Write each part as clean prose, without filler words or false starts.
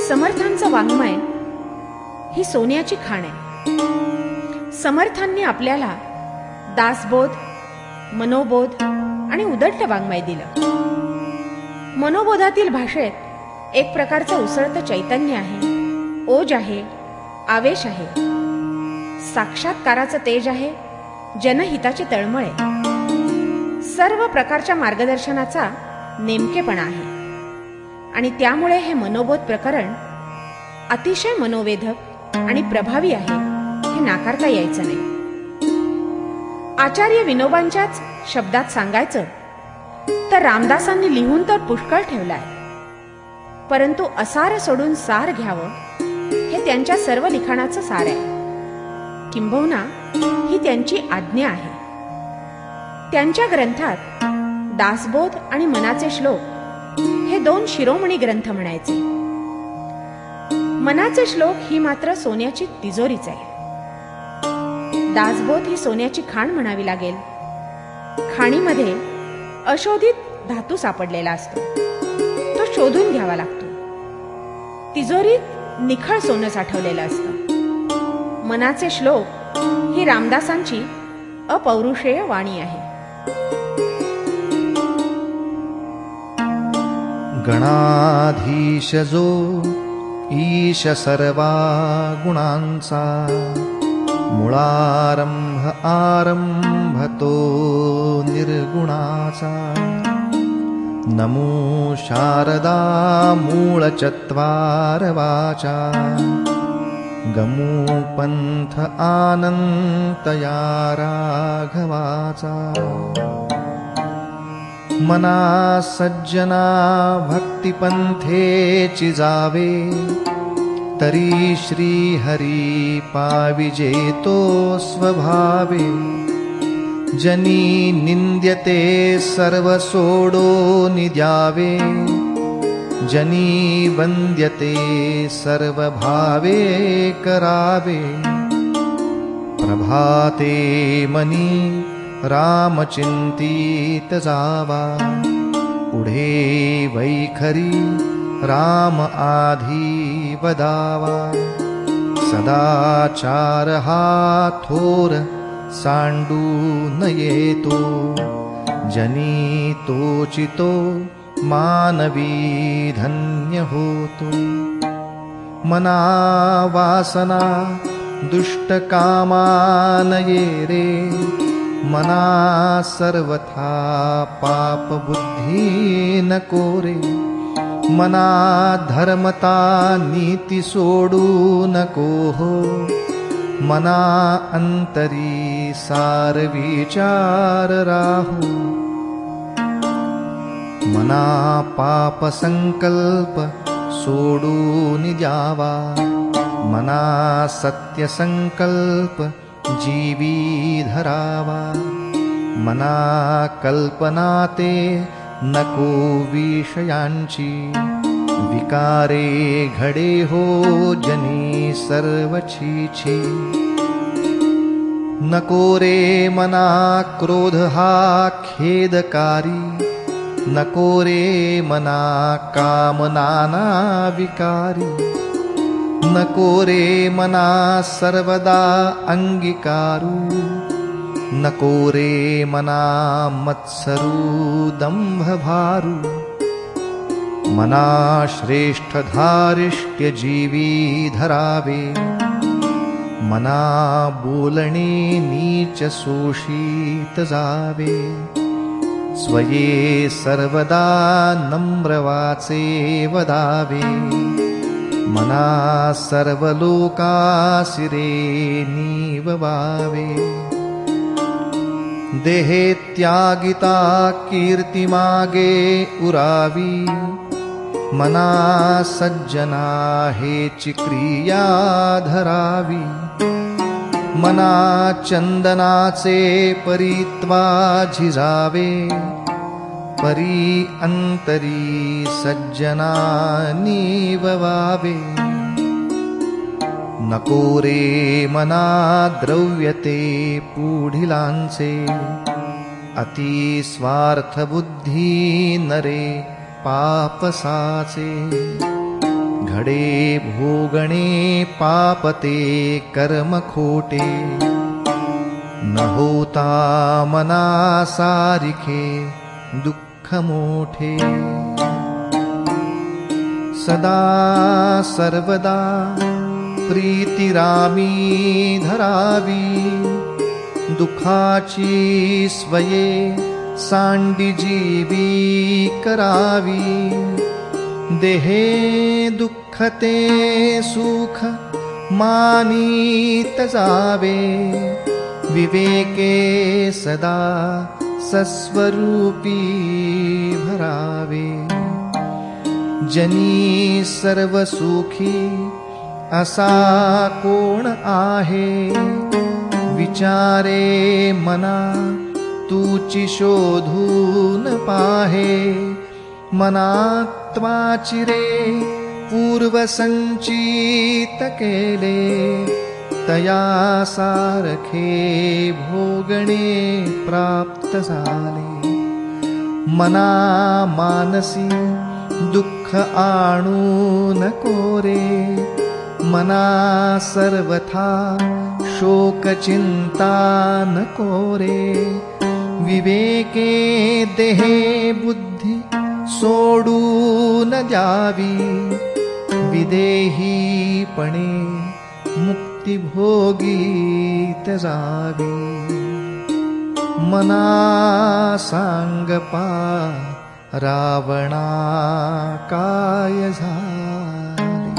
समर्थांचं वाङ्मय ही सोन्याची खाण आहे. समर्थांनी आपल्याला दासबोध, मनोबोध आणि उदंड वाङ्मय दिलं. मनोबोधातील भाषेत एक प्रकारचं उसळतं चैतन्य आहे, ओज आहे, आवेश आहे, साक्षात्काराचं तेज आहे, जनहिताची तळमळ आहे, सर्व प्रकारच्या मार्गदर्शनाचा नेमकेपणा आहे. आणि त्यामुळे हे मनोबोध प्रकरण अतिशय मनोवेधक आणि प्रभावी आहे हे नाकारता यायचं नाही. आचार्य विनोबांच्याच शब्दात सांगायचं तर रामदासांनी लिहून तर पुष्कळ ठेवलाय, परंतु असार सोडून सार घ्यावं हे त्यांच्या सर्व लिखाणाचं सार आहे. किंबहुना ही त्यांची आज्ञा आहे. त्यांच्या ग्रंथात दासबोध आणि मनाचे श्लोक हे दोन शिरोमणी ग्रंथ म्हणायचे. मनाचे श्लोक ही मात्र सोन्याची तिजोरीच आहे. दासबोध ही सोन्याची खाण म्हणावी लागेल. खाणीमध्ये अशोधित धातू सापडलेला असतो, तो शोधून घ्यावा लागतो. तिजोरीत निखळ सोनं साठवलेलं असतं. मनाचे श्लोक ही रामदासांची अपौरुषेय वाणी आहे. गणाधीश जो ईश सर्वा गुणांचा, मुळारंभ आरंभ तो निर्गुणाचा. नमो शारदा मूळ चत्वार वाचा, गमू पंथ आनंत या राघवाचा. मना सज्जना भक्तिपंथेची जावे, तरी श्री हरी पाविजे तो स्वभावे. जनी निंद्यते सर्व सोडून द्यावे, जनी वंद्यते सर्व भावे करावे. प्रभाते मनी रामचिंतित जावा, पुढे वैखरी राम आधी वदावा. सदाचार हा थोर सांडून येतो, जनी तोचितो मानवी धन्य होतो. मना वासना दुष्ट कामान ये रे, मना सर्वथा पाप बुद्धी नको रे. मना धर्मता नीती सोडू नको हो, मना अंतरी सार विचार राहू. मना पाप संकल्प सोडून द्यावा, मना सत्य संकल्प जीवी धरावा. मना कल्पना ते नको विषयांची, विकारे घडे हो जनी सर्व छीछी. नको रे मना क्रोध हा खेदकारी, नको रे मना कामनाना विकारी. नको रे मना सर्वदा अंगीकारू, नको रे मना मत्सरू दंभ भारू. मना श्रेष्ठ धारिष्ट्य जीवी धरावे, मना बोलणे नीच शोषित जावे. स्वये सर्वदा नम्र वाचे वदावे, मना सर्व लोकासिरे नीववावे. देहे त्यागिता कीर्ती मागे उरावी, मना सज्जना हेची क्रिया धरावी. मना चंदनाचे परित्वा झिजावे, परी अंतरी सज्जना नीववावे. नको रे मना द्रव्यते पुढिलांचे, अति स्वार्थ बुद्धी नरे पापसाचे. घडे भोगणे पापते कर्म खोटे, न होता मना सारिखे दुःख मोठे। सदा सर्वदा प्रीतिरामी धरावी, दुखाची स्वये सांडी जीवी करावी। देहे दुःखते सुख मानीत जावे, विवेके सदा सस्वरूपी भरावे। जनी सर्व सुखी असा कोण आहे, विचारे मना तूची शोधून पाहे। मनात्वाची रे पूर्वसंचित केले, तया सारखे भोगणे प्राप्त झाले। मना मानसी दुःख आणू नको रे, मना सर्वथा शोक चिंता नको रे। विवेके देहे बुद्धी सोडून द्यावी, विदेहीपणे मुक्ती भोगीत जावी। मना सांगपा रावणा काय झाले,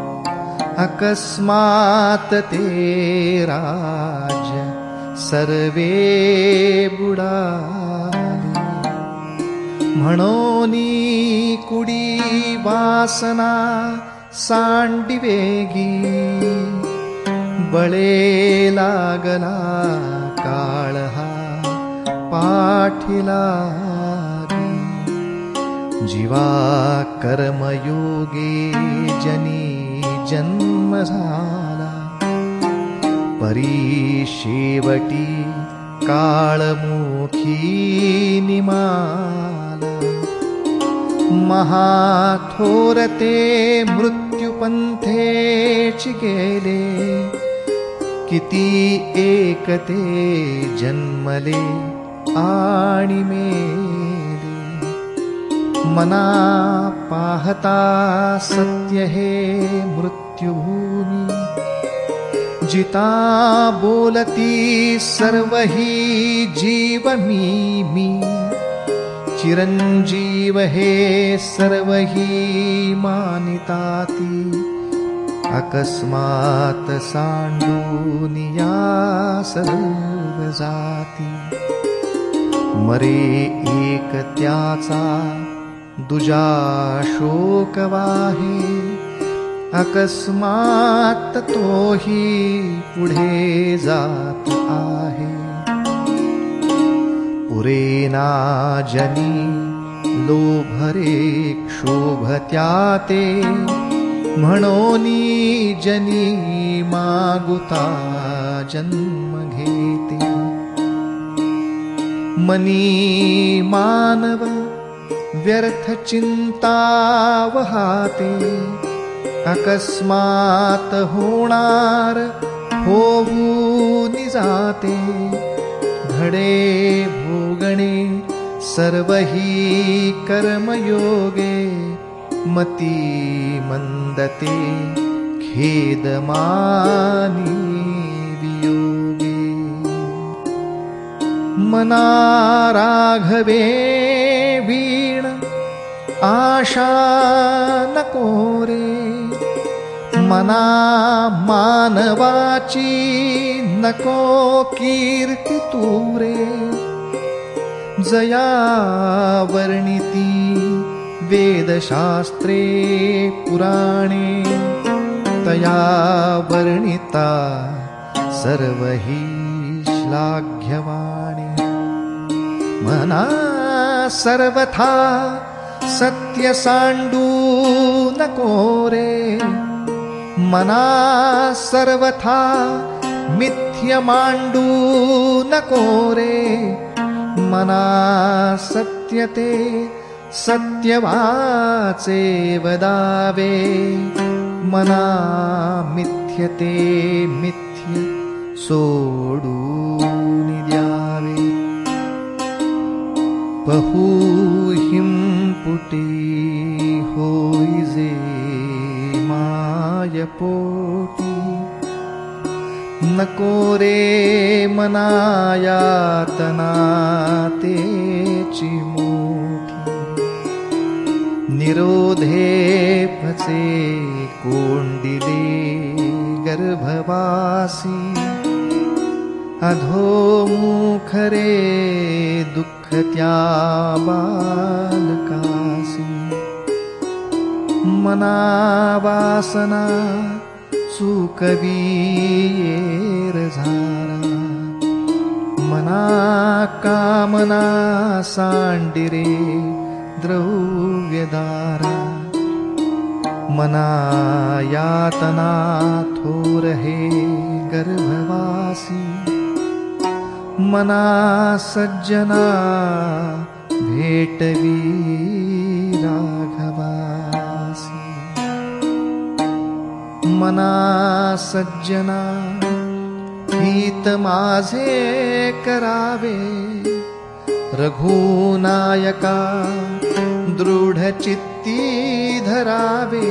अकस्मात ते राज्य सर्वे बुडाले। म्हणोनी कुडी वासना सांडी वेगी, बळे लागला काळ हा पाठीला। जीवा कर्मयोगे जनी जन्म झाला, परी शेवटी काळमुखी निमाला। महाथोरते मृत्युपंथेची गेले, किती एकते जन्मले आणि मेले। मना पाहता सत्य हे मृत्युभूमी, जिता बोलती सर्व ही जीव मी। चिरंजीव हे सर्व ही मानिताती, अकस्मात सांडूनिया सर्व जाती। मरे एक त्याचा दुजा शोक वाहे, अकस्मात तोही पुढे जात आहे। पुरेना जनी लोभरे क्षोभत्याते, म्हणोनी जनी मागुता जन्म घेते। मनी मानव व्यर्थ चिंता वहाते, अकस्मात होणार होऊन जाते। घडे भोगणे सर्व ही कर्मयोगे, मती मंदते खेदमानी वियोगे। मना राघवे वीण आशा नको रे, मना मानवाची नको कीर्ती तुरे। जया वर्णिती वेदशास्त्रे पुराणे, तया वर्णिता सर्व ही श्लाघ्यवाणी। मना सर्वथा सत्य सांडू नको रे, मना सर्वथा मिथ्य मांडू नको रे। मना सत्यते सत्यवाचे वदावे, मना मिथ्यते मिथ्य सोडून द्यावे. बहुहिं पुटी होईजे मायपोटी, नको रे मना यातना तेची मोठी. निरोधे पचे कोंडिले गर्भवासी, अधोमुख रे दुःख त्या बालकासी. मना वासना सुकवीर झारा, मना कामना सांडिरे द्रव्यदारा. मना यातना थोर हे गर्भवासी, मना सज्जना भेटवी राघवासी. मना सज्जना हित माझे करावे, रघुनायका दृढ चित्ती धरावे.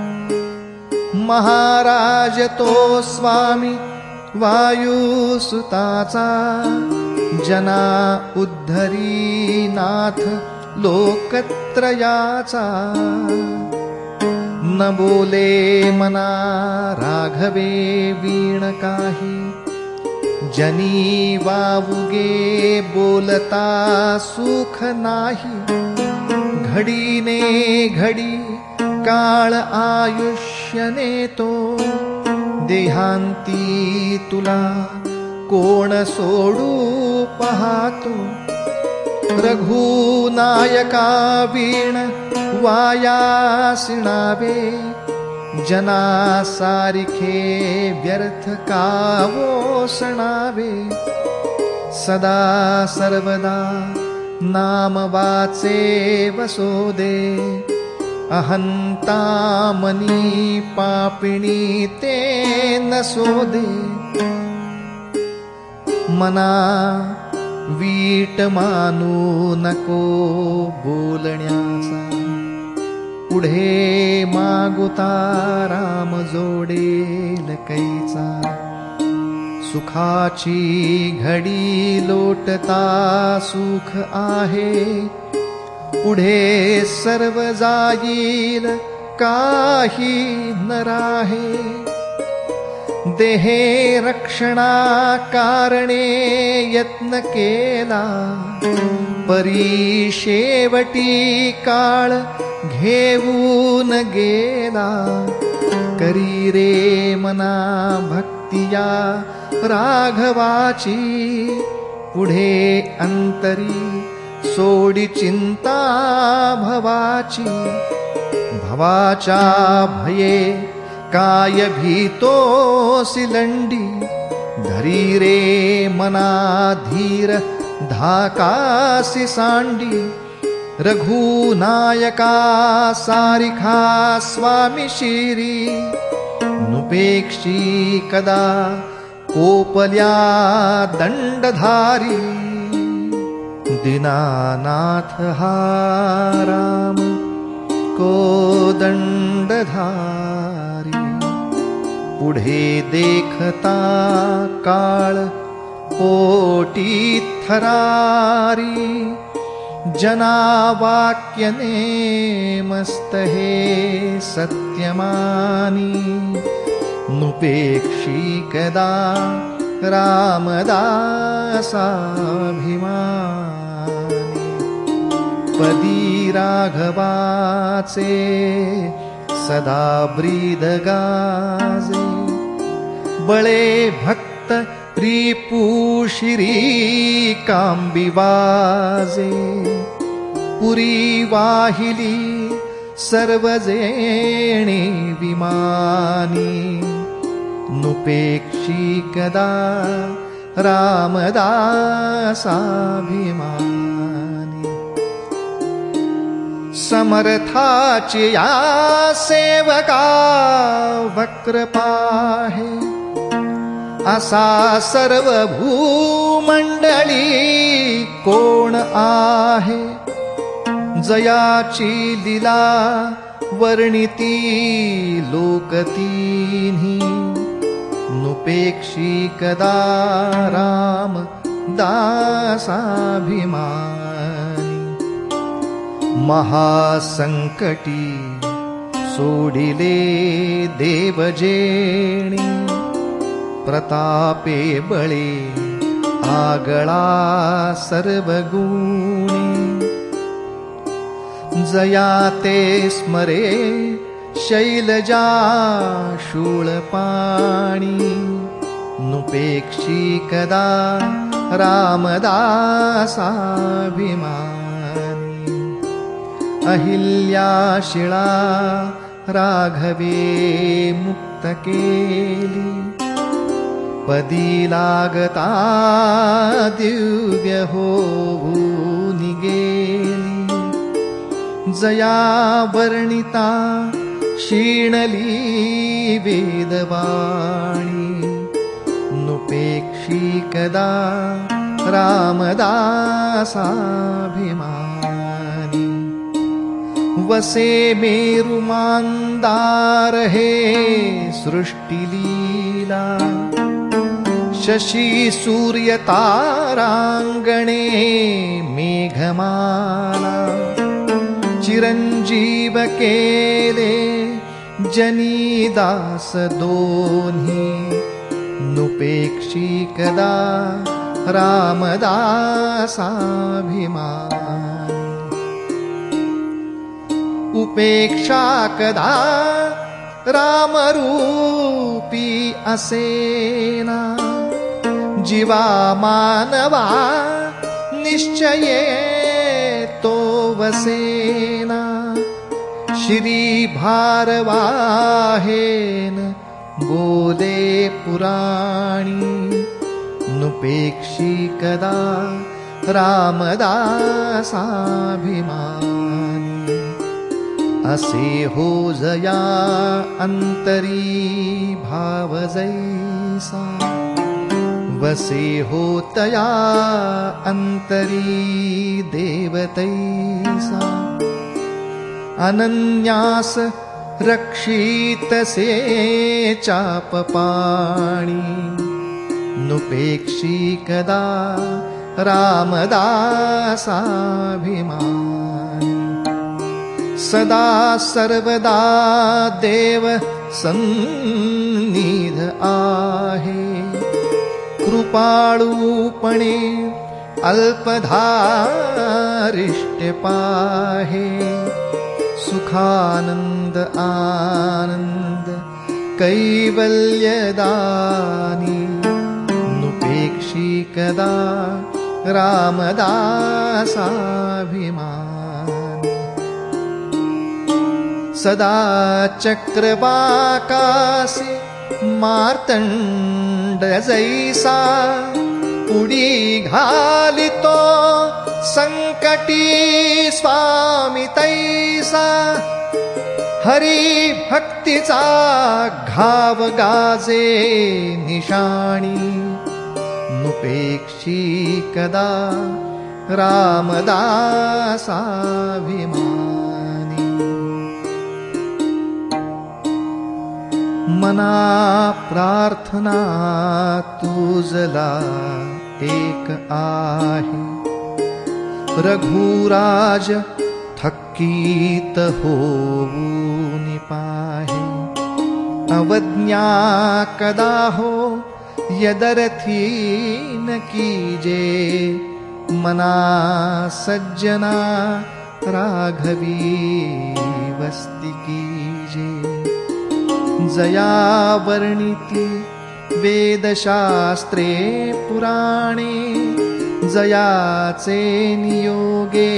महाराज तो स्वामी वायुसुताचा, जना उद्धरी नाथ लोकत्रयाचा. न बोले मना राघवे वीण काही, जनी वावुगे बोलता सुख नाही. घडीने घडी काळ आयुष्य नेतो, देहांती तुला कोण सोडू पाहतो. रघुनायका वीण वायासिणावे, जना सारिखे व्यर्थ कावो सणावे. सदा सर्वदा नाम वाचे वसोदे, अहंता मनी पापिणी ते नसोदे. मना वीट मानू नको बोलण्याचा, पुढे मागुता राम जोडेल कैचा. सुखाची घडी लोटता सुख आहे, पुढे सर्व जाईल काही न राहे. देहे रक्षणा कारणे यत्न केला, परी शेवटी काळ घेऊन गेला. करी रे मना भक्तिया राघवाची, पुढे अंतरी सोडी चिंता भवाची. भवाच्या भये काय भीतोसी लंडी, धरी रे मना धीर धाकासी सांडी. रघुनायका सारिखा स्वामी शिरी, नुपेक्षी कदा कोपल्या दंडधारी. दीनानाथ हा राम कोदंडधारी, पुढे देखता काळ पोटी थरारी. जना वाक्यने मस्त हे सत्यमानी, नुपेक्षी कदा रामदासाभिमानी. पदी राघवाचे सदा ब्रीद गाजे, बळे भक्त रिपुशिरी कांबिवाजे. पुरी वाहिली सर्वजेणे विमानी, नुपेक्षी कदा रामदासाभिमानी. समर्थाची या सेवका वक्र पाहे, असा सर्व भूमंडळी कोण आहे. जयाची लीला वर्णिती लोकतीन्ही, नुपेक्षी कदा राम दासाभिमानी. महासंकटी सोडिले देवजेणी, प्रतापे बळे आगळा सर्वगुणी. जयाते स्मरे शैलजा शूळपाणी, नुपेक्षी कदा रामदासाभिमानी. अहिल्याशिळा राघवे मुक्त केली, पदी लागता दिव्य होऊन गेली. जया वर्णिता क्षीणली वेदवाणी, नुपेक्षी कदा रामदासाभिमानी. वसे मेरुमांदार हे सृष्टिलीला, शशी सूर्य तारांगणे मेघमाला. चिरंजीव केले जनीदास दोन्ही, नुपेक्षी कदा रामदासाभिमानी. उपेक्षा कदा रामरूपी असेना, जीवा मानवा निश्चये तो वसेना. श्री भारवाहेन बोले पुराणी, नुपेक्षी कदा रामदासाभिमानी. असे हो जया अंतरी भाव जैसा, वसे हो तया अंतरी देवतैसा. अनन्यास रक्षितसे चापपाणी, नुपेक्षी कदा रामदासाभिमानी. सदा सर्वदा देव सन्निध आहे, कृपाळूपणे अल्पधारिष्ट पाहे. सुखानंद आनंद कैवल्यदानी, नुपेक्षी कदा रामदासाभिमानी. सदा चक्रवाकासी मार्तंड जैसा, उडी घालितो संकटी स्वामी तैसा. हरी भक्तीचा घाव गाजे निशाणी, नुपेक्षी कदा रामदासाभिमानी. मना प्रार्थना तुझला एक आहे, रघुराज थकीत होऊन पाहे. अवज्ञा कदा हो यदर्थी न कीजे, मना सज्जना राघवी वस्ती कीजे. जया वर्णिती वेदशास्त्रे पुराणे, जयाचे नियोगे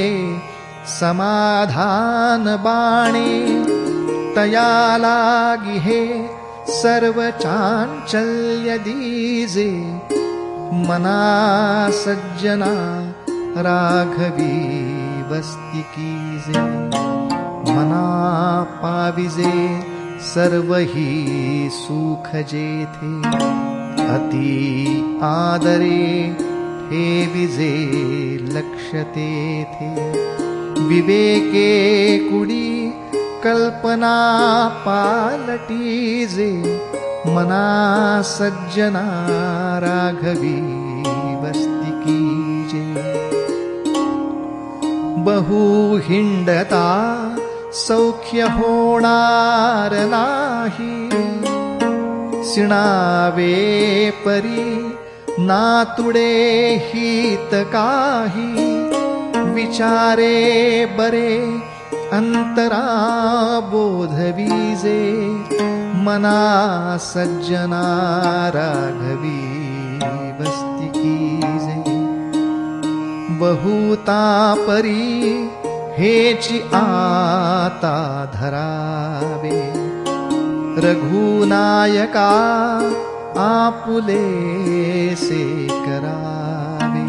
समाधान बाणे. तया लागी हे सर्व चांचल्य दीजे, मना सज्जना राघवी वस्ती कीजे. मना पाविजे सर्वही सुख जेथे अति आदरे ठेविजे लक्ष तेथे विवेके कुडी कल्पना पालटीजे मना सज्जना राघवी वस्ती कीजे बहु हिंडता सौख्य होणार नाही सिणावे परी नातुडे हित काही विचारे बरे अंतरा बोधवीजे मना सज्जना राघवी वस्ती कीजे बहुता परी हेची आता धरावे रघुनायका आपुले से करावे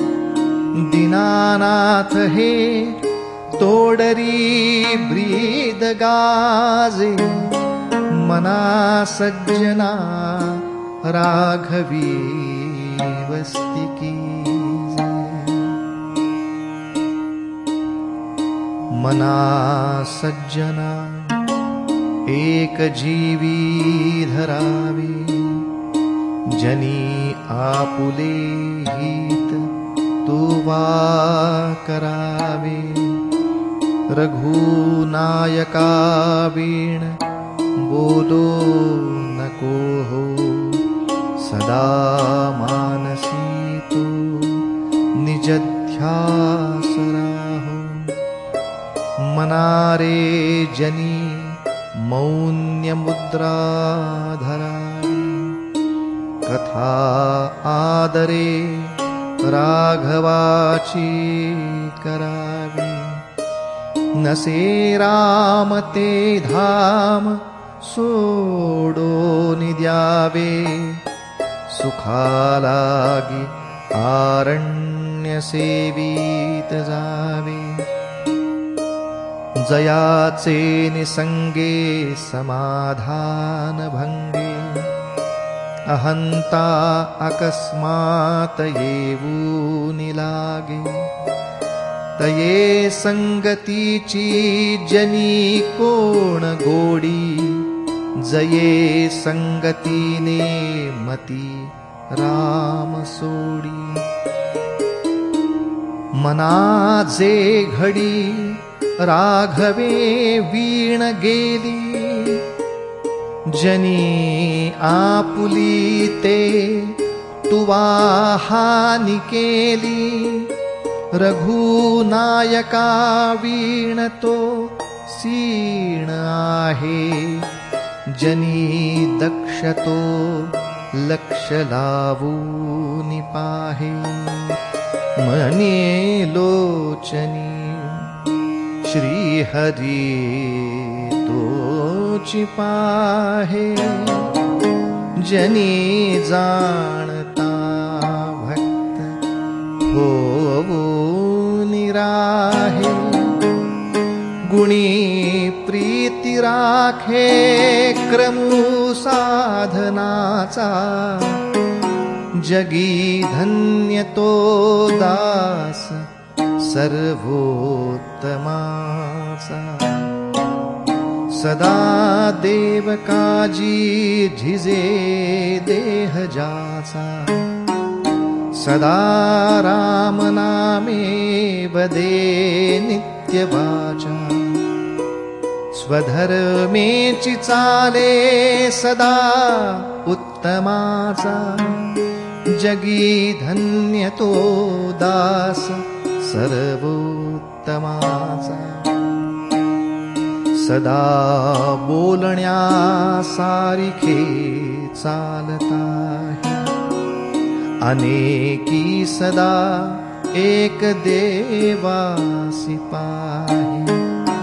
दीनानाथ हे तोडरी ब्रीद गाजे मना सज्जना राघवी वस्ती कीजे मना सज्जना एक जीवी धरावे जनी आपुले हित तुवा करावे रघुनायका वीण बोलो नको हो सदा मानसी तू निजध्यास राहो मनारे जनी मौन्य मुद्रा धरावी कथा आदरे राघवाची करावी नसे राम ते धाम सोडून द्यावे सुखालागी आरण्य सेवीत जावे जयाचे निसंगे समाधान भंगे अहंता अकस्मात येऊनी लागे तये संगतीची जनी कोण गोडी जये संगतीने मती राम सोडी मना जे घडी राघवे वीण गेली जनी आपुली ते तुवा हानी केली रघुनायका वीण तो सीण आहे जनी दक्ष तो लक्ष लावून पाहे मने लोचनी श्री हरी तोची पाहे जनी जाणता भक्त होवून राहे गुणी प्रीती राखे क्रमू साधनाचा जगी धन्य तो दास सर्वोत्तमाचा सदा देव काजी झिजे देह जाचा सदा राम नामे वदे नित्य वाचा स्वधर्मेची चाले सदा उत्तमाचा जगी धन्य तो दास सर्वोत्तमाचा सदा बोलण्या सारिखे चालता अनेकी सदा एक देवासी पाहे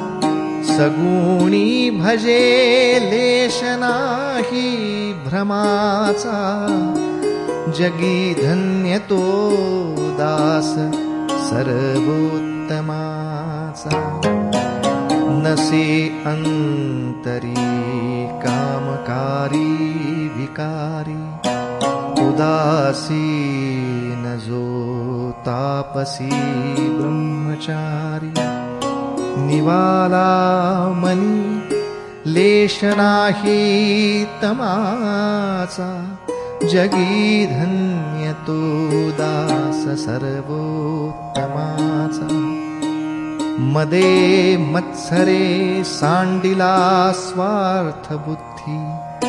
सगुणी भजे लेश नाही भ्रमाचा जगी धन्य तो दास सर्वोत्तमाचा नसे अंतरी कामकारी विकारी उदासीन जो तापसी ब्रह्मचारी निवाला मनी लेश नाही तमाचा जगी धन्य तो दास सर्वोत्तमाचा मदे मत्सरे सांडिला स्वार्थ बुद्धी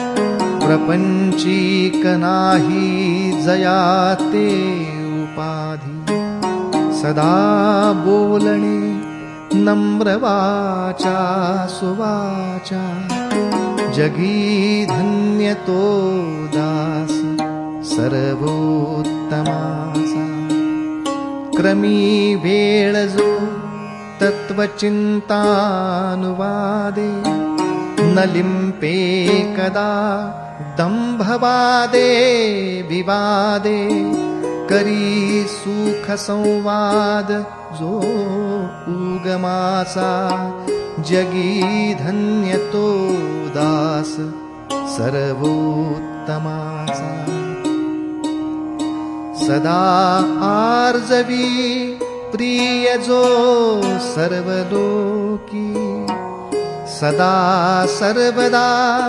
प्रपंचीक नाही जयाते उपाधी सदा बोलणे नम्र वाचा सुवाचा जगी धन्य तो दास सर्वोत्तमाचा क्रमी वेळ जो तत्वचिंतानुवादे न लिंपे कदा दंभवादे विवादे करी सुख संवाद जो उगमाचा जगी धन्य तो दास सर्वोत्तमाचा सदा आर्जवी प्रिय जो सर्वलोकी सदा सर्वदा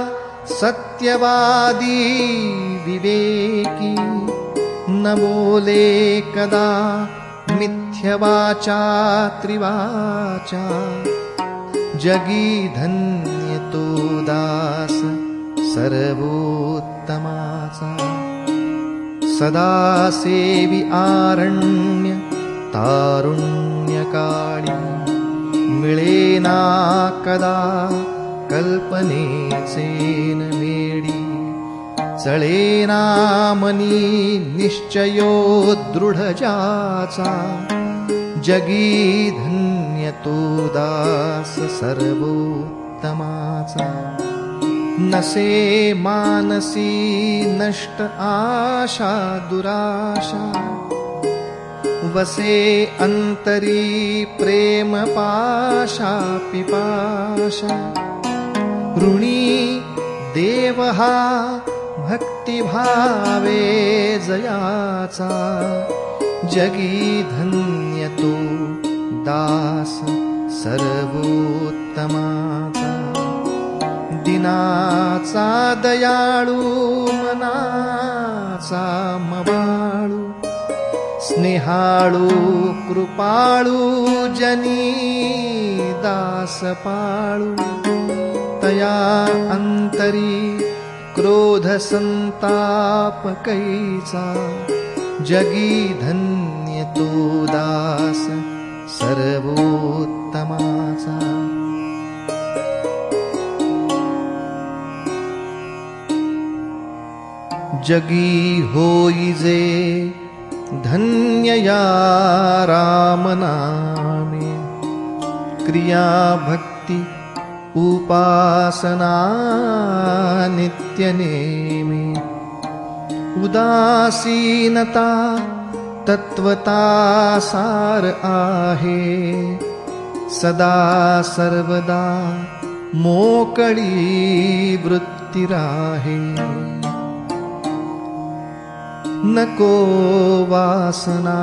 सत्यवादी विवेकी न बोले कदा मिथ्यवाचा त्रिवाचा जगी धन्य तो दास सर्वोत्तमाचा सदा सेवी आरण्य तारुण्यकाळी मिळेना कदा कल्पनेचे न मेडी चळेना मनी निश्चयो दृढ ज्याचा जगी धन्य तो दास सर्वोत्तमाचा नसे मानसी नष्ट आशा दुराशा वसे अंतरी प्रेम पाशा पिपाशा ऋणी देव हा भक्तिभावे जयाचा जगी धन्य तो दास सर्वोत्तमाचा दिनाचा दयाळू मनाचा मवाळू स्नेहाळू कृपाळू जनी दास पाळू तया अंतरी क्रोध संताप कैचा जगी धन्य तो दास सर्वोत्तमाचा जगी होई जे धन्य या राम नामे क्रिया भक्ति उपासना नित्य नेमे उदासीनता तत्वता सार आहे सदा सर्वदा मोकळी वृत्ती राहे नको वासना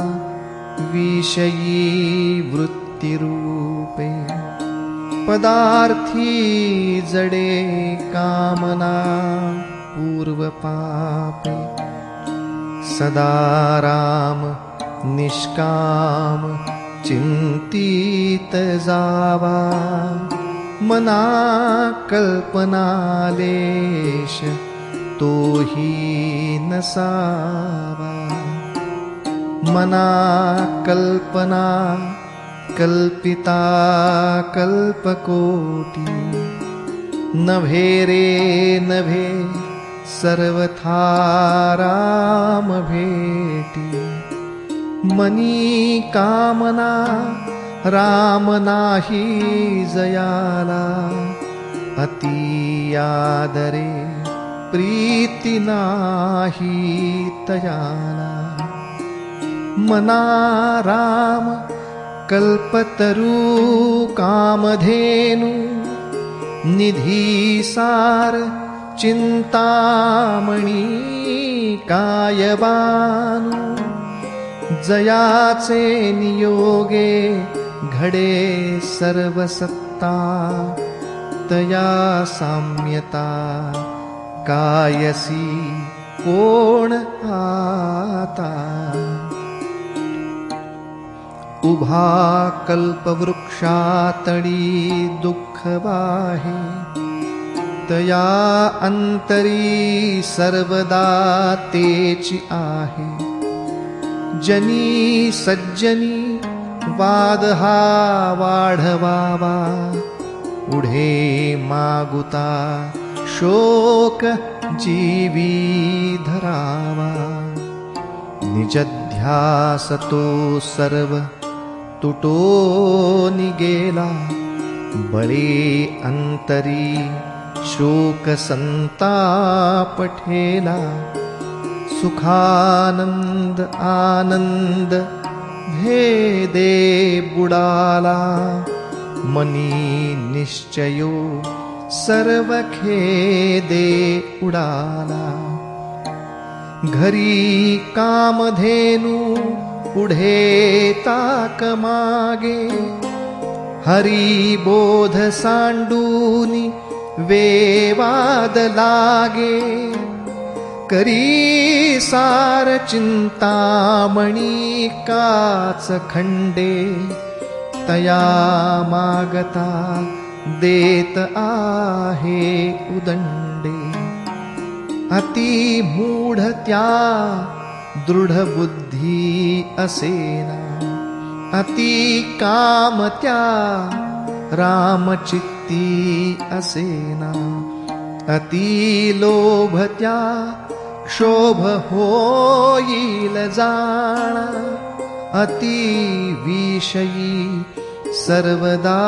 विषयी वृत्ती रूपे पदार्थी जडे कामना पूर्व पापे सदा राम निष्काम चिंतित जावा मना कल्पनालेश तोही नसावा मना कल्पना कल्पिता कल्पकोटी नभे रे नभे सर्वथा राम भेटी मनी कामना राम नाही जयाला अति आदरे प्रीती नाही तयाला मना राम कल्पतरू कामधेनु निधीसार चिंतामणी कायबानु जयाचे नियोगे घडे सर्वसत्ता तया साम्यता कायसी कोण आता उभा कल्पवृक्षातळी दुःख वाहे तया अंतरी सर्वदा तेची आहे जनी सज्जनी वाद हा वाढवावा उढे मागुता शोक जीवी धरावा निजध्यास तो सर्व तुटो निगेला बळे अंतरी शोक संताप ठेला सुखानंद आनंद भेदे बुडाला मनी निश्चयो सर्व खेदे उडाला घरी कामधेनु पुढे ताक मागे हरी बोध सांडूनी वेवाद लागे करी सार चिंतामणी काच खंडे तया मागता देत आहे उदंडे अति मूढ त्या दृढ बुद्धी असेना अति काम त्या रामचित्ती असेना अति लोभ त्या क्षोभ होईल जाणा अति विषयी सर्वदा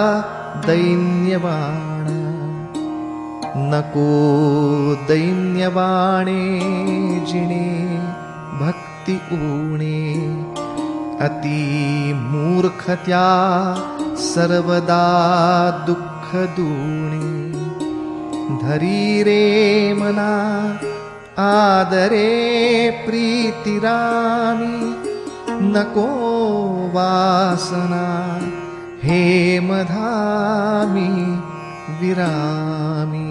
दैन्यवाण नको दैन्यवाणे जिणे भक्ति ऊणे अति मूर्खत्या सर्वदा दुःख दूणे धरी रे मना आदरे प्रीतिरामी नको वासना हे मधामी विरामी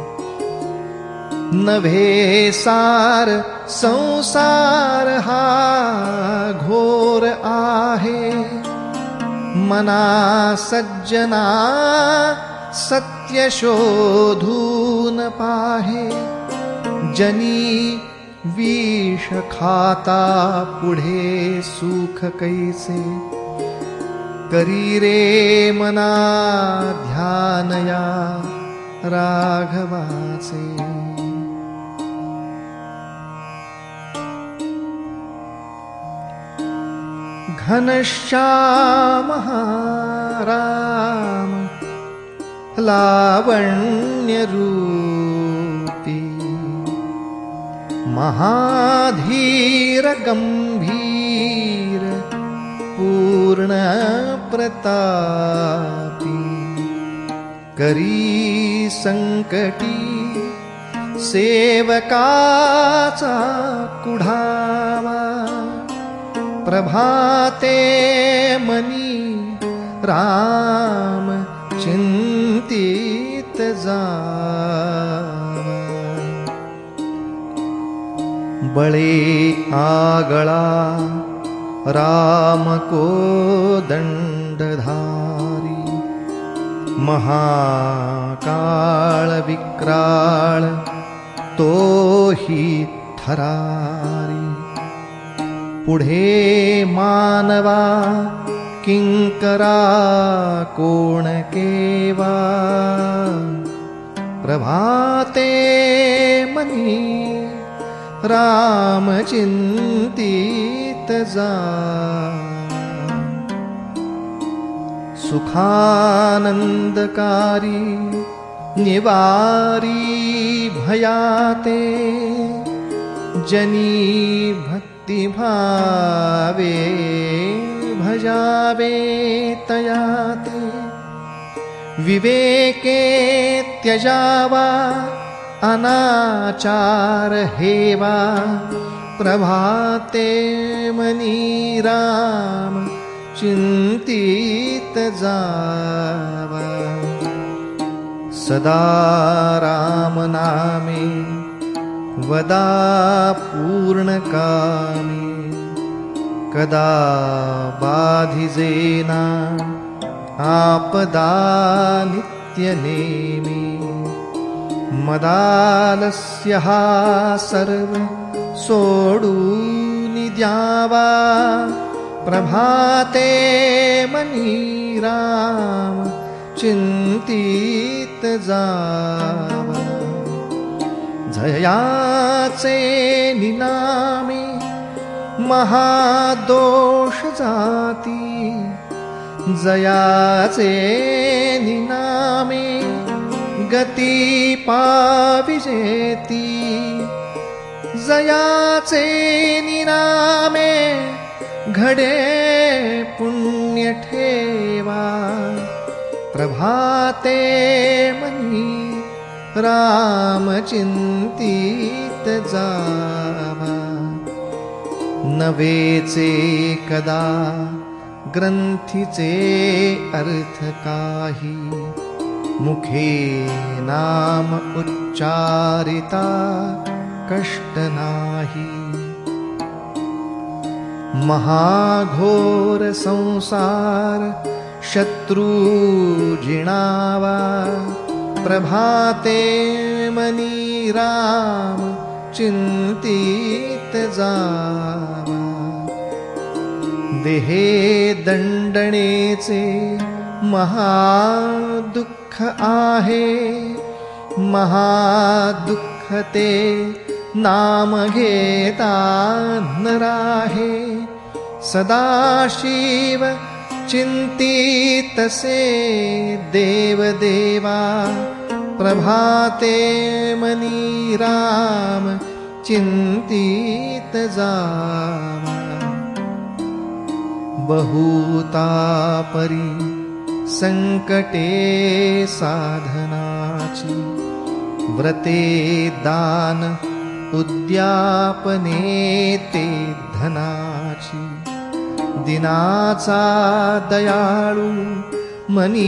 नभे सार संसार हा घोर आहे मना सज्जना सत्य शोधून पाहे जनी विष खाता पुढे सुख कैसे करी रे मना ध्यानया राघवाचे घनश्याम राम लावण्य रूपी महाधीर गंभीर पूर्ण प्रतापी करी संकटी सेवकाचा कुढावा प्रभाते मनी राम चिंतित जावा बळे आगळा राम को दंडधारी महाकाळ विक्राळ तो ही थरारी पुढे मानवा किंकरा कोण केवा प्रभाते मनी राम चिंतित जा सुखानंदकारी निवारी भयाते जनी भक्ति भावे भजावे तया ते विवेके त्यजावा अनाचार हेवा प्रभाते मनी राम चिंतित जावा सदा राम नामे वदा पूर्णकामी कदा बाधिजेना आपदा नित्यनेमी मदालस्य हा सर्व सोडूनि द्यावा प्रभाते मनी राम चिंतित जावा जयाचे निनामे महादोष जाती जयाचे निनामे गती पाविजेती जयाचे निनामे घडे पुण्य ठेवा प्रभाते मनी राम चिंतित जावा नवेचे कदा ग्रंथीचे अर्थ काही मुखे नाम उच्चारिता कष्ट नाही महाघोर संसार शत्रु जिणावा प्रभाते मनी राम चिंतित जावा देहे दंडणेचे महादुःख आहे महादुःख ते नाम घेता न राहे सदाशिव चिंतितसे देव देवा प्रभाते मनी राम चिंतित जावा बहुतापरी संकटे साधनाची व्रते दान उद्यापने ते धनाची दिनाचा दयाळू मनी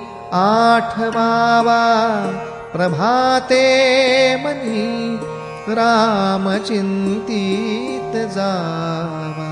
आठवावा प्रभाते मनी राम चिंतित जावा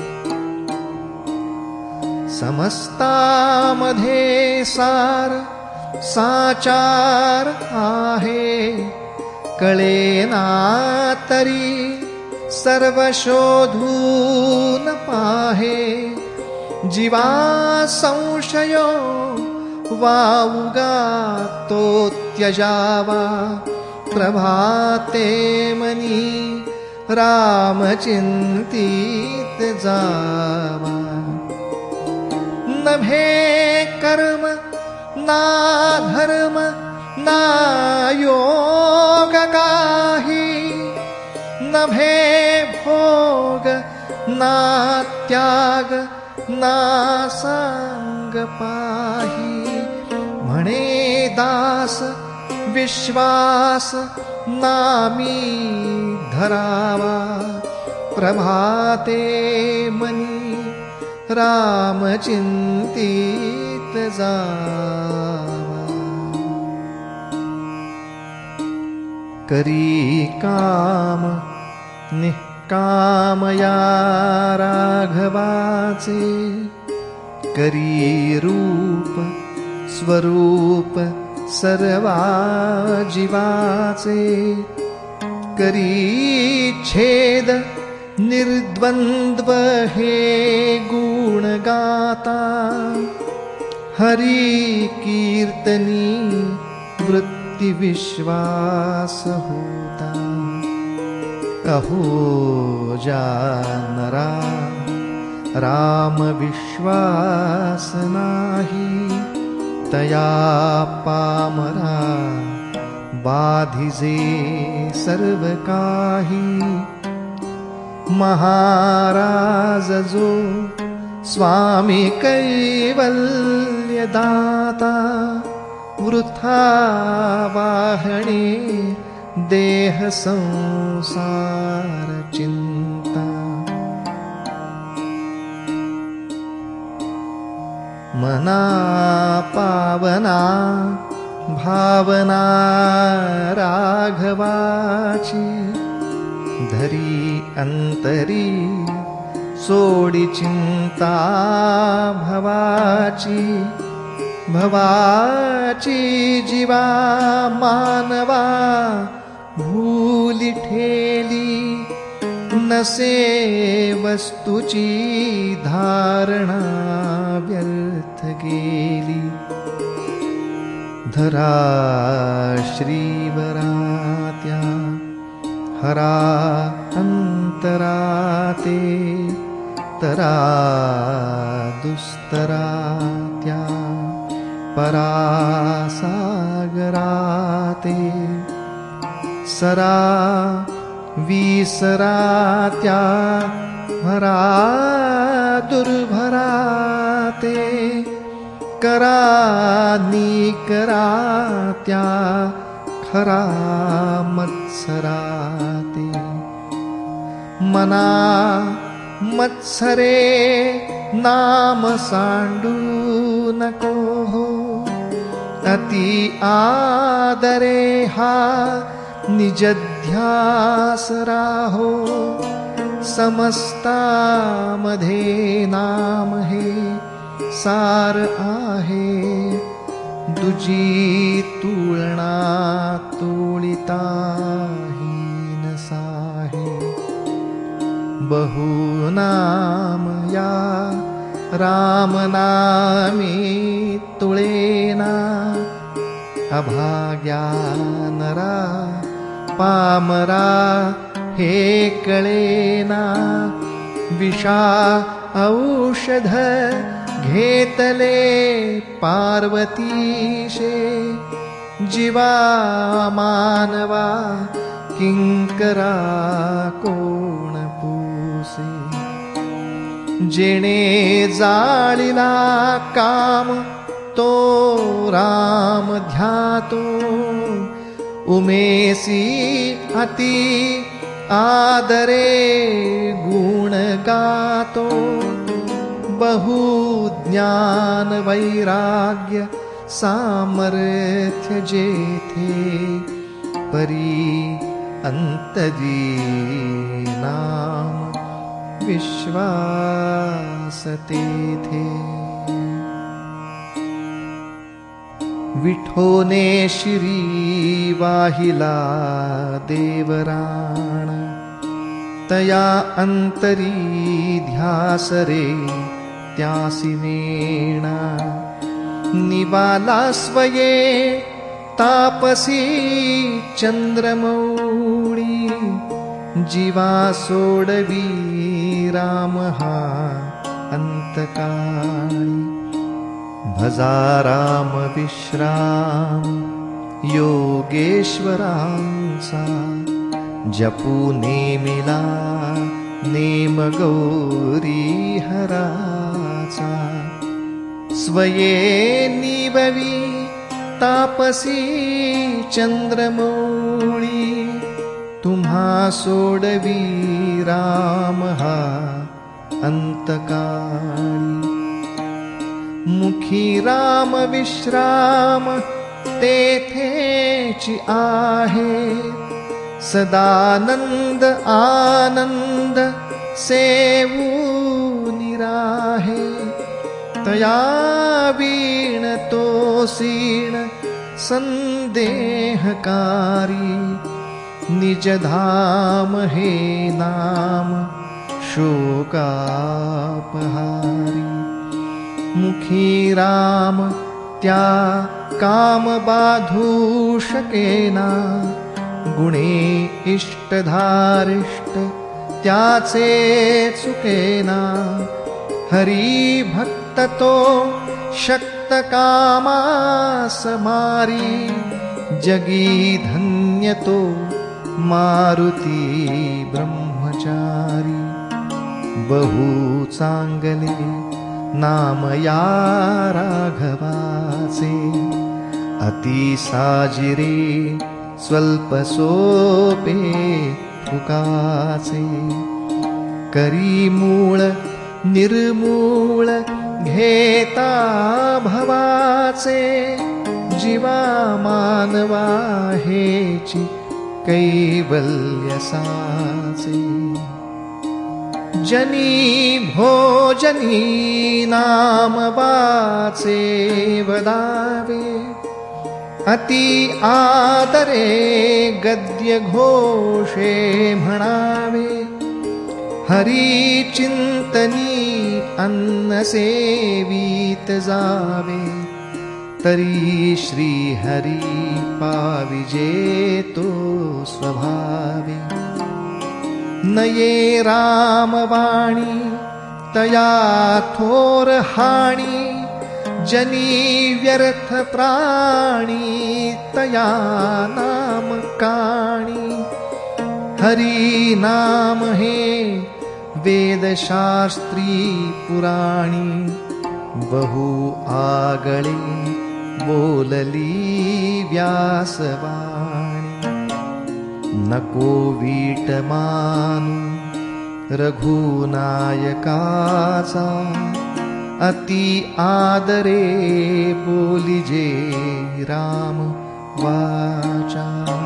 समस्तामध्ये सार साचार आहे कळेना तरी सर्व शोधून पाहे जीवा संशयो वाउगा तो त्यजावा प्रभाते मनी राम चिंतित जावा नभे कर्म ना धर्म ना योग काही नभे भोग ना त्याग ना संग पाही म्हणे दास विश्वास नामी धरावा प्रभाते मनी राम चिंतित जावा करी काम निष्कामया राघवाचे करी रूप स्वरूप सर्वा जीवाचे करी छेद निर्द्वंद्व हे गुण गाता हरी कीर्तनी वृत्ति विश्वास होता अहो जानरा राम विश्वास नाही तया पामरा बाधिजे सर्व काही महाराज जो स्वामी कैवल्यदाता वृथा वाहणे देह संसार चिंता मना पावना भावना राघवाची धरी अंतरी सोडी चिंता भवाची भवाची जीवा मानवा भूली ठेली नसे वस्तुची धारणा व्यर्थ गेली धरा श्रीवरात्या हरा अंतराते तरा दुस्तरात्या परासागराते सरा विसरात्या भरा दुर्भराते करा निकरात्या खरा मत्सराते मना मत्सरे नाम सांडू नको हो अति आदरे हा निजध्यास राहो समस्तामध्ये नाम हे सार आहे दुजी तुलना तुळिता हीन साहे बहु नाम या राम नामी तुळेना अभाग्या नरा पामरा हे कळेना विषा औषध घेतले पार्वतीशे जीवा मानवा किंकरा कोण पूसे जेणे जाळिला काम तो राम ध्यातो उमेसी अति आदरे गुण गातो बहु ज्ञान वैराग्य सामर्थ्य जेथे परी अंतदी नाम विश्वास तेथे विठोने शिरी वाहिला देवराण तया अंतरी ध्यास रे त्यासी नेणा निवाला स्वये तापसी चंद्रमौळी जीवा सोडवी राम हा अंतकाळी भजा राम विश्राम योगेश्वरांचा जपू नेमिला नेम गौरी हराचा स्वये निववी तापसी चंद्रमौळी तुम्हा सोडवी राम हा अंतकाळी मुखी राम विश्राम तेथेची आहे सदानंद आनंद सेवूनि राहे तया वीण तोसीण संदेहकारी निज धाम हे नाम शोकापहारी मुखी राम त्या काम बाधू शकेना गुणे इष्टधारिष्ट त्याचे चुकेना हरी भक्त तो शक्त कामास मारी जगी धन्य तो मारुती ब्रह्मचारी बहु चांगले नाम या राघवाचे अति साजिरे स्वल्प सोपे फुकाचे करी मूळ निर्मूळ घेता भवाचे जीवा मानवा हेची कैवल्य साचे जनी भोजनी नाम वाचे वदावे अति आदरे गद्य घोषे म्हणावे हरी चिंतनी अन्न सेवित जावे तरी श्री हरी पाविजे तो स्वभावे नये रामवाणी तया थोर हाणी जनी व्यर्थ प्राणी तया नाम काणी हरी नाम हे वेदशास्त्री पुराणी बहु आगळे बोलली व्यासवाणी नको वीट मानु रघुनायकाचा अति आदरे बोलिजे राम वाचा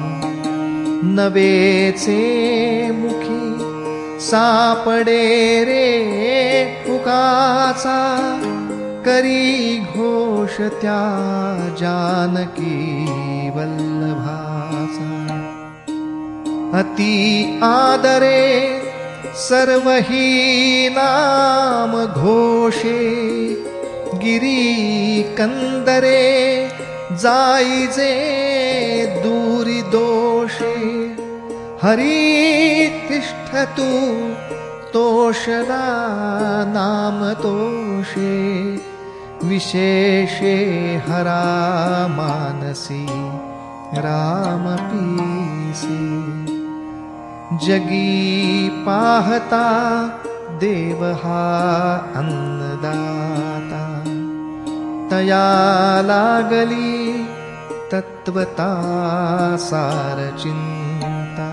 नवेचे मुखी सापडे रे फुकाचा करी घोष त्या जानकी वल्लभाचा अति आदरे सर्वही नाम घोषे गिरी कंदरे जाईजे दूरी दोषे हरी तिष्ठतु तोषला नाम तोषे विशेषे हरा मानसी राम पीसे जगी पाहता देव हा अन्नदाता तया लागली तत्वता सार चिंता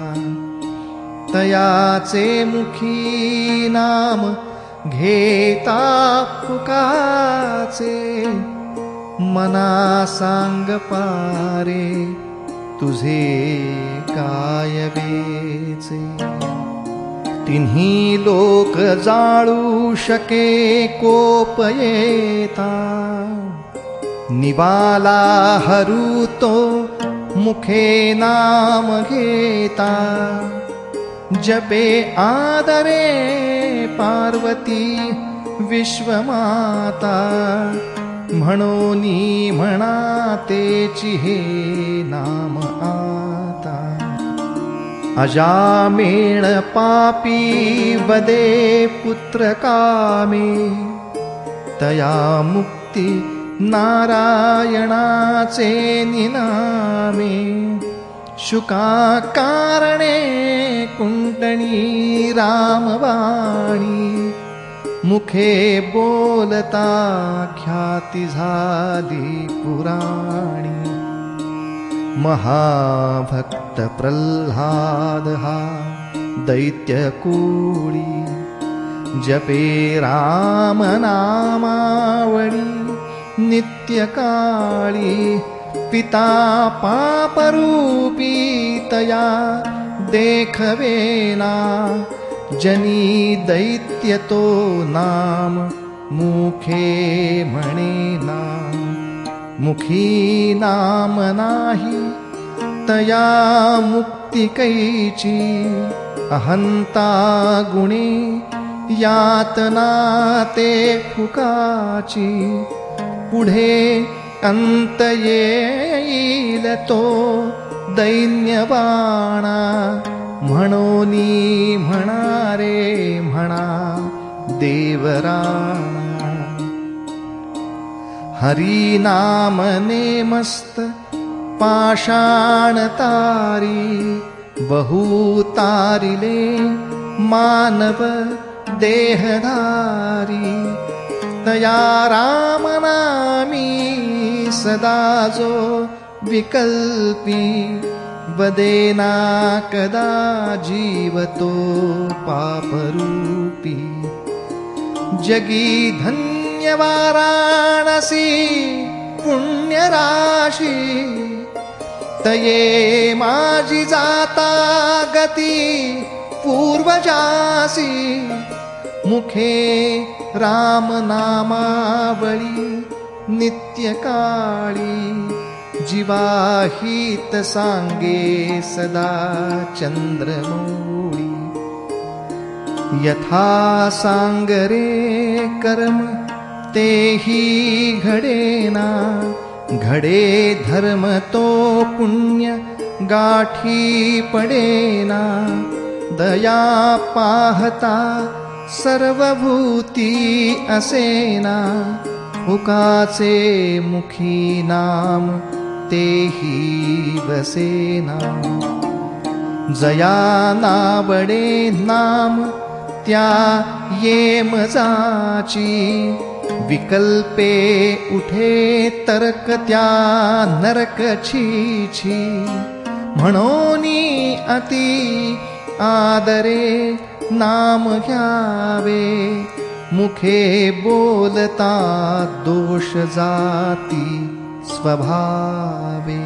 तयाचे मुखी नाम घेता फुकाचे मना सांग पारे तुझे काय वेचे तिन्ही लोक जाळू शके कोप येता निवाला हरू तो मुखे नाम घेता जपे आदरे पार्वती विश्वमाता म्हणोनी म्हणातेची हे नाम आता अजामेण पापी वदे पुत्र कामे तया मुक्ती नारायणाचे निनामे शुका कारणे कुंटणी रामवाणी मुखे बोलता ख्याती झाली पुराणी महाभक्त प्रल्हाद हा दैत्य कूळी जपे राम नामावळी नित्य काळी पिता पापरूपी तया देखवेना जनी दैत्य तो नाम मुखे म्हणेना मुखी नाम नाही तया मुक्ती कैची अहंता गुणे यातना ते फुकाची पुढे अंत येईल तो दैन्यवाणा म्हणोनी म्हणारे म्हणा देवराणा हरी नाम नेमस्त पाषाण तारी बहु तारिले मानव देहधारी तया रामनामी सदा जो विकल्पी वदेना कदा जीवतो पापरूपी जगी धन्य वाराणसी पुण्यराशी तये माझी जाता गती पूर्वजासी मुखे रामनामावळी नित्यकाळी जीवाहित सांगे सदा चंद्रमौळी यथा सांगरे कर्म तेही घडेना घडे धर्म तो पुण्य गाठी पडेना दया पाहता सर्वभूती असेना हुकाचे मुखी नाम तेही वसेना जया नावडे नाम त्या येमजाची विकल्पे उठे तर्क त्या नरक छी म्हणोनी अति आदरे नाम घ्यावे मुखे बोलता दोष जाती स्वभावे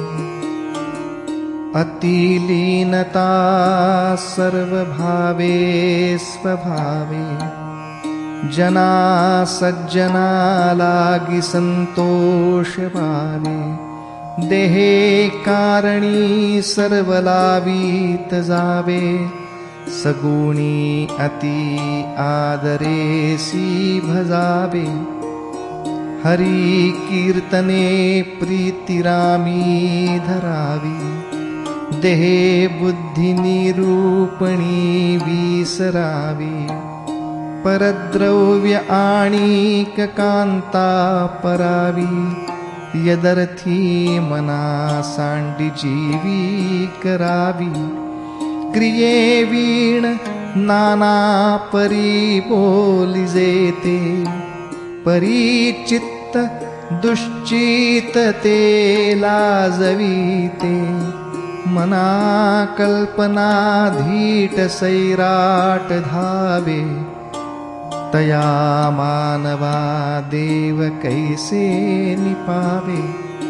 अतिलीनता सर्वभावे स्वभावे जना सज्जना लागी संतोष पावे देहे कारणी सर्व लावीत जावे सगुणी अति आदरेसी भजावे हरी कीर्तने प्रीतिरामी धरावी देहे बुद्धी निरूपणी विसरावी परद्रव्य आणिक कांता परावी यदर्थी मना सांडी जीवी करावी क्रिये वीण नाना परी बोली जेते परिचित्त दुश्चित ते लाजवीते मना कल्पना धीट सैराट धावे तया मानवा देव कैसे निपावे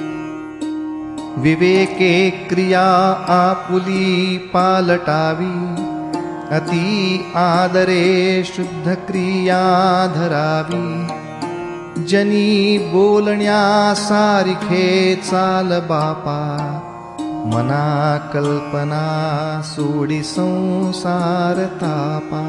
विवेके क्रिया आपुली पालटावी अति आदरे शुद्ध क्रिया धरावी जनी बोलण्या सारिखे चाल बापा मना कल्पना सोडी संसार तापा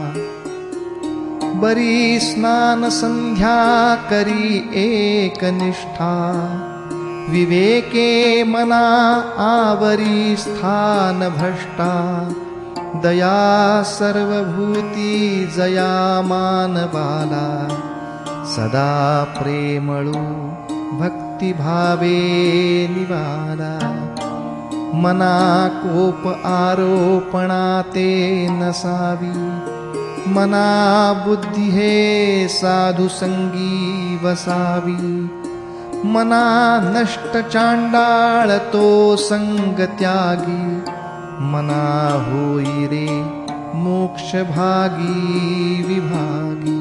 बरी स्नान संध्या करी एकनिष्ठा विवेके मना आवरी स्थान भ्रष्टा दया सर्वभूती जया मानवाला सदा प्रेमळू भक्तिभावे निवाला मना कोप आरोपणा ते नसावी मना बुद्धी हे साधु संगी वसावी मना नष्ट चांडाळ तो संग त्यागी मना होई रे मोक्ष भागी विभागी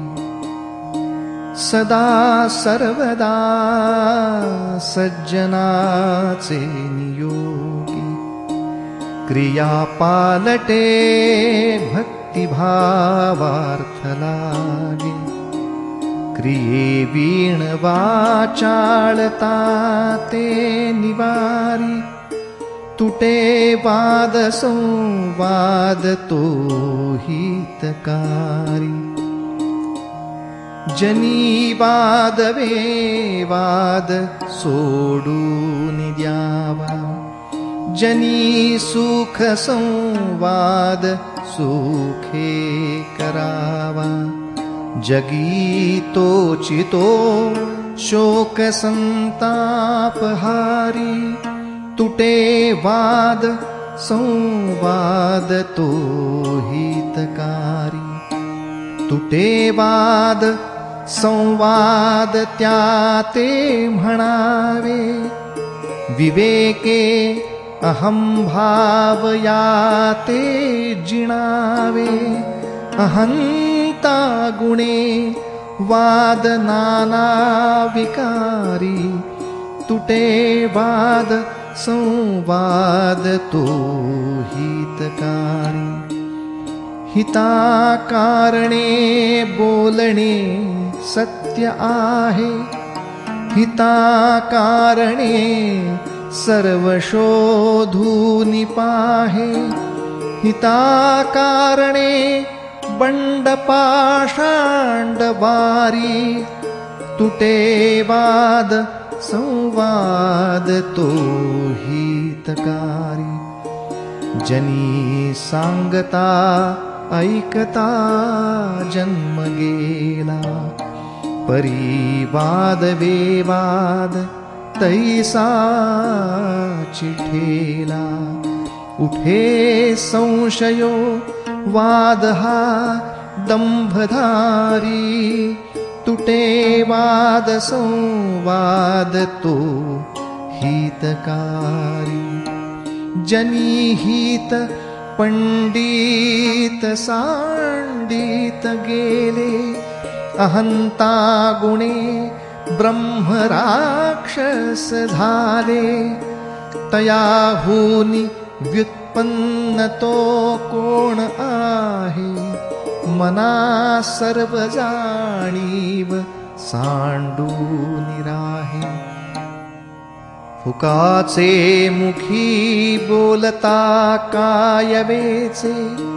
सदा सर्वदा सज्जनाचे नियोगी क्रिया पालटे भक्तिभावार्थ लागे क्रिये वीण वाचाळता ते निवारी तुटे वाद संवाद तो हितकारी जनी वाद वाद सोडून द्यावा जनी सुख संवाद सुखे करावा जगी तोचितो शोक संताप हारी तुटे वाद संवाद तो हितकारी तुटे वाद संवाद त्याते म्हणावे. विवेके अहंभाव याते जिणावे. अहंता गुणे वाद नाना विकारी. तुटे वाद संवाद तो हितकारी. हिताकारणे बोलणे सत्य आहे. हिताकारणे सर्व शोधूनि पाहे. हिताकारणे बंड पाषांड वारी. तुटे वाद संवाद तो हितकारी. जनी सांगता ऐकता जन्म गेला. परिवाद वेवाद तैसा चिठेला. उठे संशयो वाद हा दंभधारी. तुटे वाद संवाद तो हितकारी. जनिहित पंडित सांडित गेले. अहंता गुणे ब्रह्म राक्षस झाले. तयाहुनी व्युत्पन्न तो कोण आहे. मना सर्व जाणीव सांडूनि राहे. फुकाचे मुखी बोलता काय वेचे.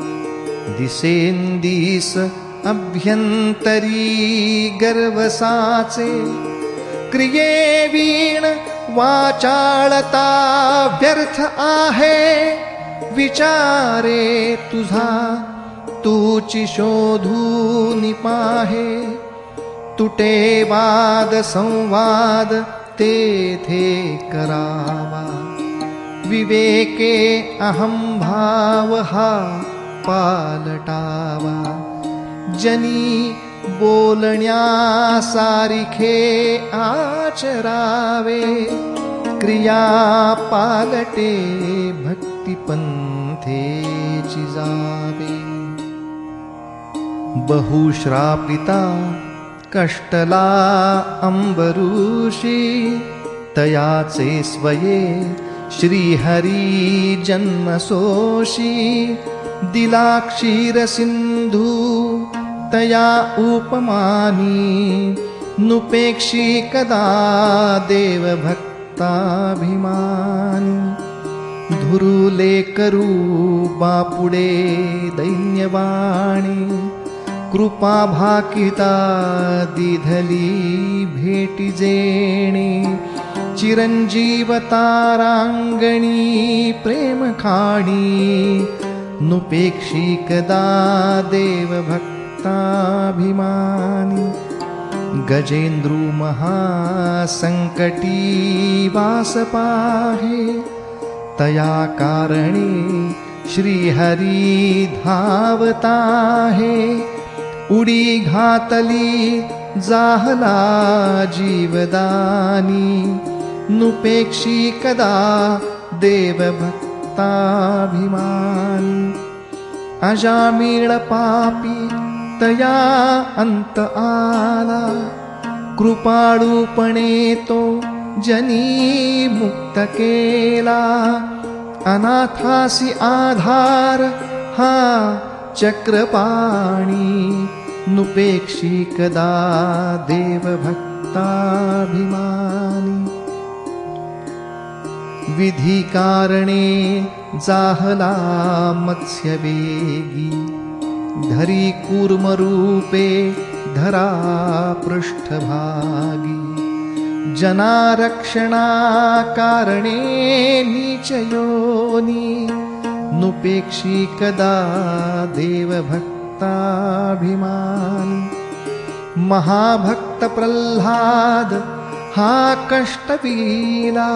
दिसेंदिस अभ्यंतरी गर्वसाचे. क्रियेवीण वाचाळता व्यर्थ आहे. विचारे तुझा तूची शोधूनि पाहे. तुटे वाद संवाद तेथे करावा. विवेके अहंभाव हा पालटावा. जनी बोलण्यासारिखे आचरावे. क्रिया पालटे भक्ती पंथेची जावे. बहुश्रापिता कष्टला अंबरूषी. तयाचे स्वये श्रीहरी जन्मसोषी. दिला क्षीर सिंधू तया उपमानी. नुपेक्षी कदा देव भक्ताभिमानी. धुरुले करू बापुडे दैन्यवाणी. कृपा भाकिता दिधली भेटी जेणे. चिरंजीव तारांगणी प्रेम खाणी. नुपेक्षी कदा देव भक्ताभिमानी. गजेंद्रू महासंकटी वास पाहे. तया कारणे श्रीहरी धावताहे. उडी घातली जाहला जीवदानी. नुपेक्षी कदा देव भक्ताभिमानी. अजामीळ पापी तया अंत आला. कृपाळूपणे तो जनी मुक्त केला. अनाथासी आधार हा चक्रपाणी. नुपेक्षी कदा देव भक्ताभिमानी. विधी कारणे जाहला मत्स्यवेगी. धरी कूर्मरूपे धरा पृष्ठभागी. जनारक्षणा कारणे नीचयोनी. नुपेक्षी कदा देव भक्ताभिमानी. महाभक्त प्रल्हाद हा कष्टविला.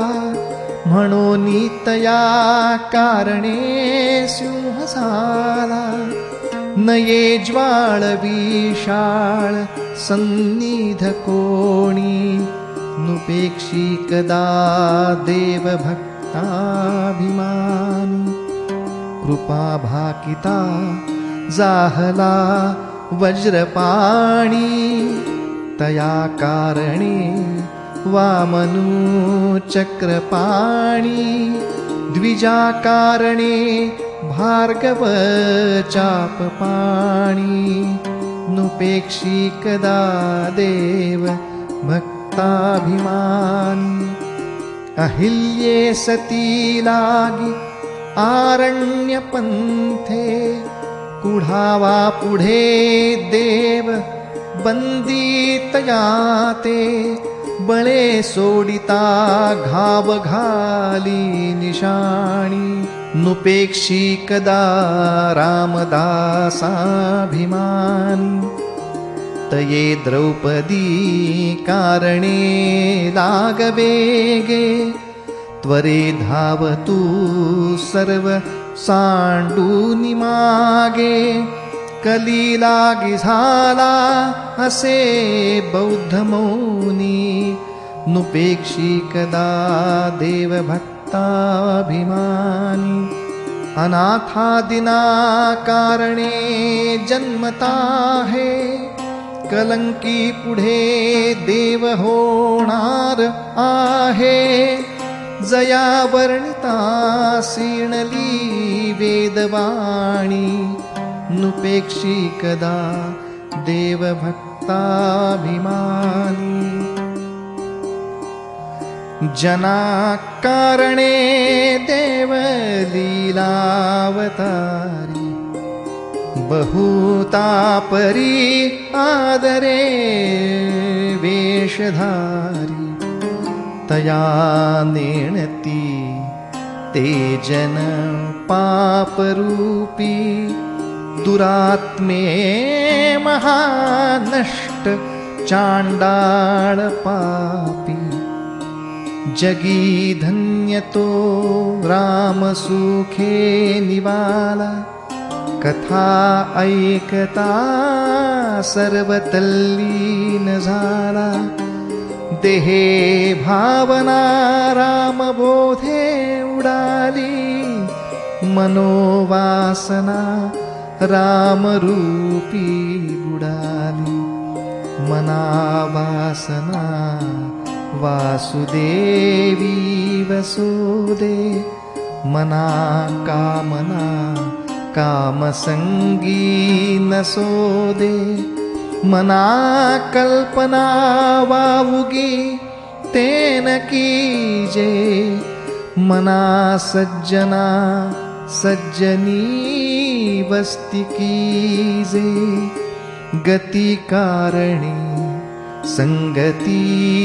म्हणून तया कारणे सिंह झाला. नये ज्वाळ विशाळ सन्निध कोणी नुपेक्षी कदा देव भक्ताभिमानी कृपा भाकिता जाहला वज्रपाणी तया कारणे वामनु चक्रपाणी द्विजा कारणे भार्गव चापपाणी नुपेक्षी कदा देव भक्ताभिमानी अहिल्ये सती लागी आरण्यपंथे कुढावा पुढे देव बंदितया ते बळे सोडिता घाव घाली निशाणी नुपेक्षी कदा रामदासाभिमानी तये द्रौपदी कारणे लागवेगे त्वरे धावतु सर्व सांडूनि मागे कलीलागी झाला असे बौद्ध मौनी नुपेक्षी कदा देव भक्ताभिमानी अनाथादिना कारणे जन्मता है कलंकी पुढे देव होणार आहे जया वर्णिता सीणली वेदवाणी नुपेक्षी कदा देव भक्ताभिमानी जना कारणे देव लीलावतारी बहुतापरी आदरे वेशधारी तया नेणती ते जन पापरूपी दुरात्मे महानष्ट चांडाळ पापी जगी धन्यतो राम सुखे निवाला कथा ऐकता सर्वतल्लीन झाला देहे भावना राम बोधे उडाली मनोवासना रामरूपी बुडाली मनावासना वासुदेवी वसुदे मना कामना कामसंगी नसोदे मना कल्पना वावुगी तेन कीजे मना सज्जना सज्जनी वस्ती कीजे गती कारणी संगती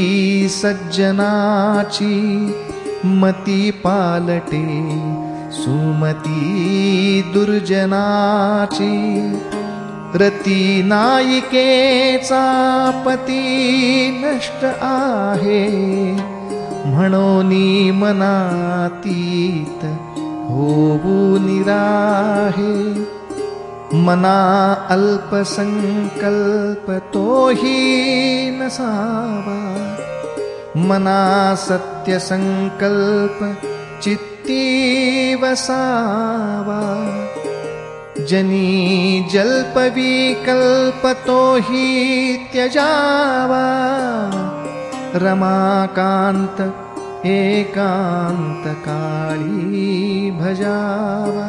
सज्जनाची मती पालटे सुमती दुर्जनाची रती नायिकेचा पती नष्ट आहे म्हणोनी मनातीत होऊ निराहे मना अल्पसंकल्प तोही नसावा मना सत्यसंकल्प चित्ती वसावा जनी जल्पविकल्प तोही त्यजावा रमाकांत एकांत काळी भजावा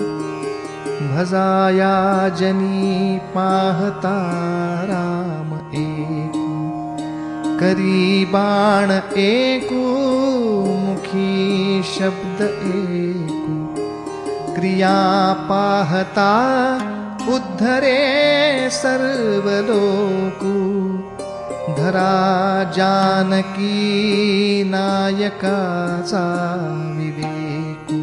भजाया जनी पाहता राम एकू करी बाण एकू मुखी शब्द एकू क्रिया पाहता उद्धरे सर्व लोकू धरा जानकी नायकाचा विवेकू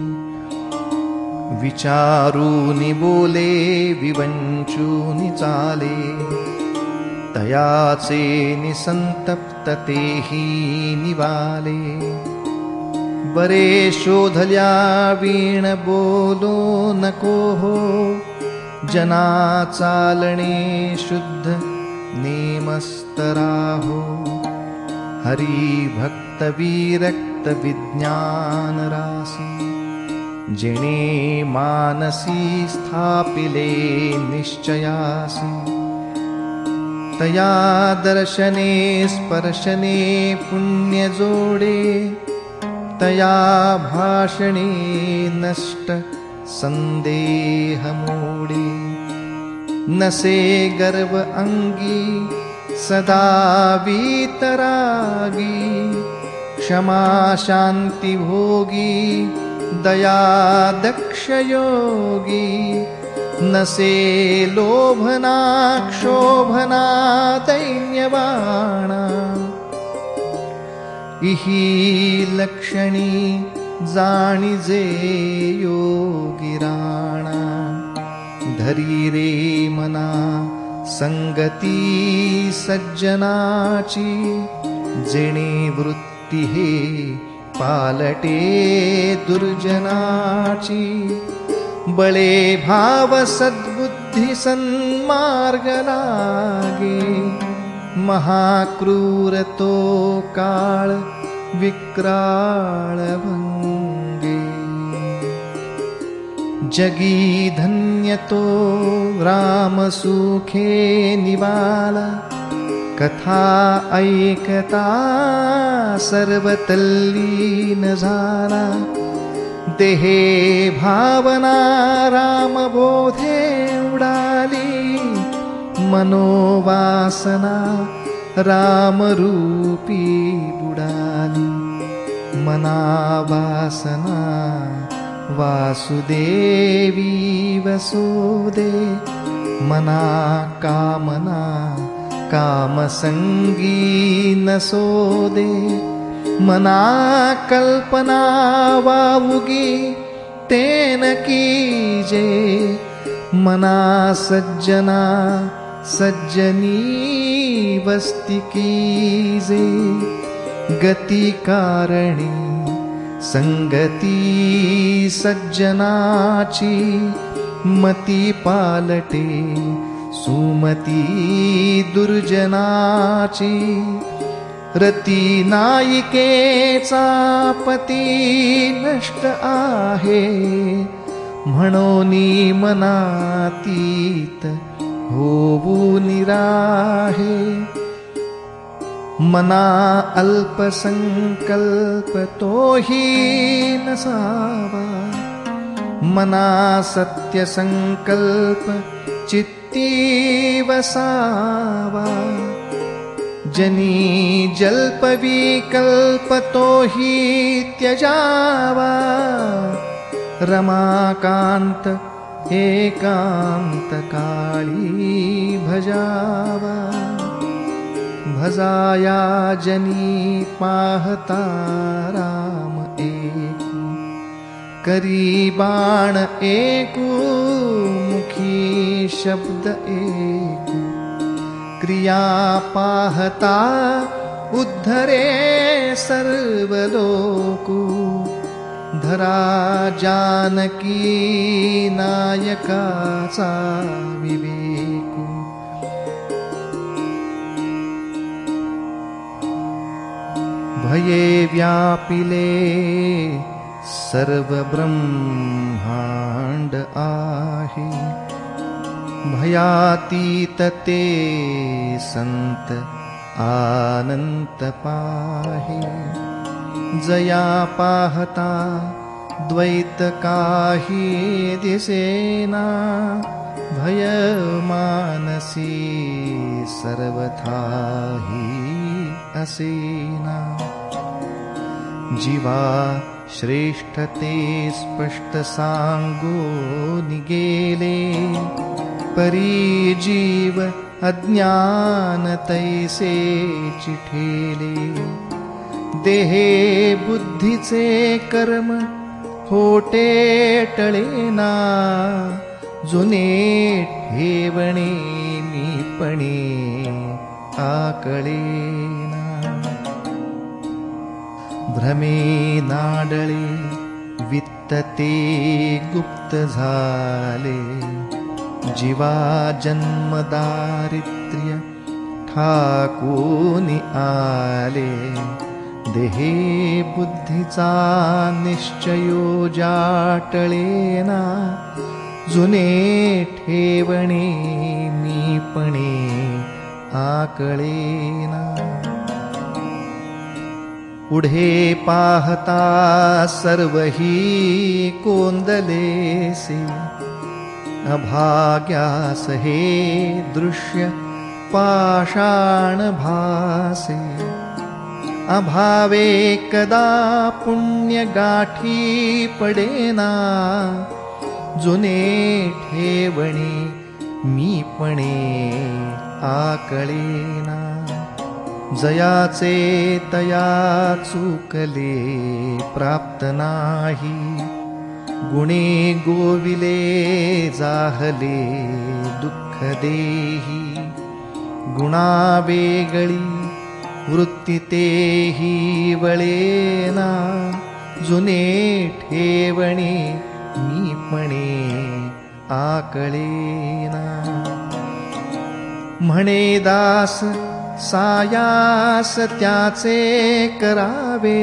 विचारूनि बोले विवंचूनि चाले तयाचे निसंतप्ततेही निवाले बरे शोधल्या वीण बोलो नको हो जना चालणे शुद्ध नेमस्तराहो हरि भक्त विरक्त विज्ञान रासी जिणे मानसी स्थापिले निश्चयासी तया दर्शने स्पर्शने पुण्य जोडे तया भाषणे नष्ट संदेह मोडे नसे गर्व अंगी सदा वीतरागी क्षमा शांति भोगी दया दक्ष योगी नसे लोभना क्षोभना दैन्यवाणा इही लक्षणी जाणिजे योगिराणा धरी रे मना संगती सज्जनाची जेणे वृत्ती हे पालटे दुर्जनाची बळे भाव सद्बुद्धी सन्मार्ग लागे महाक्रूर तो काळ विक्राळ भंगे जगी धन्य तो राम सुखे निवाला कथा ऐकता सर्वतल्लीन झाला देहे भावना राम बोधे उडाली मनोवासना राम रूपी बुडाली मनावासना वासुदेवी वसुदे मना कामना कामसंगी नसोदे मना कल्पना वावुगी तेन कीजे मना सज्जना सज्जनी वस्ती कीजे गती कारणी संगती सज्जनाची मती पालटे सुमती दुर्जनाची रती नायिकेचा पती नष्ट आहे म्हणोनी मनातीत होवू निराहे मना अल्पसंकल्प तोही नसावा मना सत्य संकल्प चित्ती वसावा जनी जल्प विकल्प तोही त्यजावा रमाकांत एकांत काळी भजावा भजाया जनी पाहता राम एकू करी बाण एकू मुखी शब्द एकू क्रिया पाहता उद्धरे सर्व लोकू धरा जानकी नायकाचा विवेकू भये व्यापिले सर्व ब्रह्मांड आहे भयातीत ते संत आनंत पाहे जया पाहता द्वैत काही दिसेना भय मानसी सर्वथाही असेना जीवा श्रेष्ठते स्पष्ट सांगो निगेले परी जीव अज्ञान तैसे चिठेले देहे बुद्धीचे कर्म खोटे टळेना जुने ठेवणे मीपणे आकळेना भ्रमे नाडळे वित्तते गुप्त झाले जीवा जन्म दारिद्र्य ठाकूनि आले, देहे बुद्धीचा निश्चयो जाटळेना, जुने ठेवणे मीपणे आकळेना. पुढे पाहता सर्वही कोंदलेसे, अभाग्यास हे दृश्य पाषाण भासे. अभावे कदा पुण्य गाठी पडेना, जुने ठेवणे मीपणे आकळेना. जयाचे तया चुकले प्राप्त नाही, गुणे गोविले जाहले दुःख देही. गुणा वेगळी वृत्ती तेही वळेना, जुने ठेवणे मीपणे आकळेना. म्हणे दास सायास त्याचे करावे,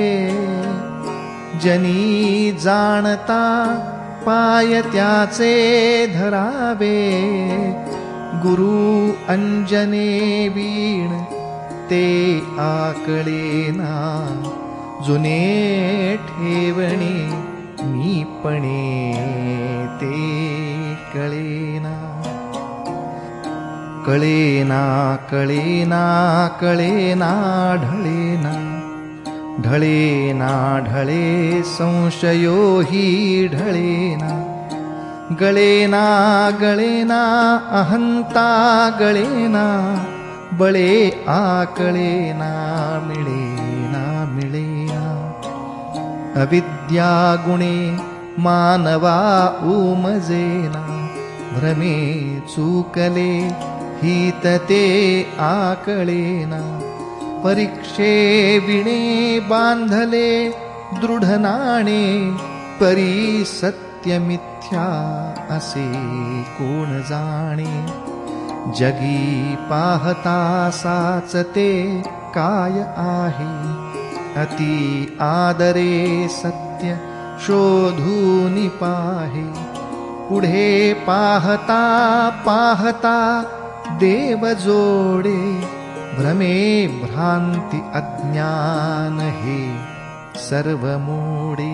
जनी जाणता पाय त्याचे धरावे. गुरु अंजने वीण ते आकळेना, जुने ठेवणे मीपणे ते कळेना. कळेना कळेना कळेना ढळेना, ढळेना ढळे संशयो हि ढळेना. गळेना गळेना अहंता गळेना, बळे आकळेना मिळेना मिळेना. अविद्या गुणे मानवा उमजेना, भ्रमे चुकले हित ते आकळेना. परीक्षे विणे बांधले दृढ नाणे, परी सत्य मिथ्या असे कोण जाणे. जगी पाहता साचते काय आहे, अति आदरे सत्य शोधून पाहे. पुढे पाहता पाहता देव जोडे, भ्रमे भ्रांती अज्ञान हे सर्व मोडे.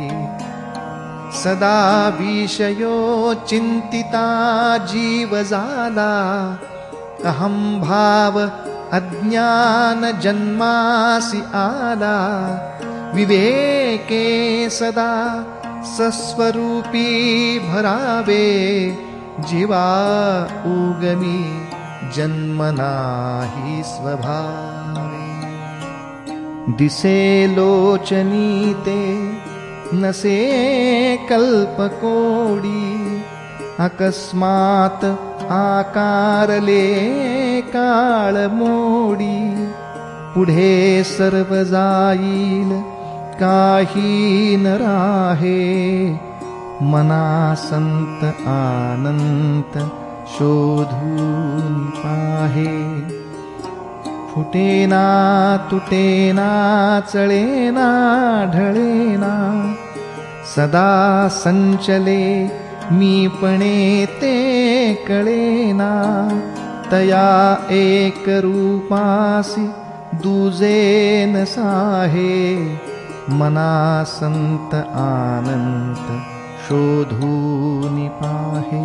सदा विषयो चिंतिता जीव झाला, अहं भाव अज्ञान जन्मासी आला. विवेके सदा सस्वरूपी भरावे, जीवा उगमी जन्म नाही स्वभावे. दिसे लोचनी ते नसे कल्पकोडी, अकस्मात आकारले काळ मोडी. पुढे सर्व जाईल काही न राहे, मना संत आनंत शोधून पाहे. फुटेना तुटेना चळेना ढळेना, सदा संचले मीपणे ते कळेना. तया एक रूपासी दुजे न साहे, मना संत आनंत शोधून पाहे.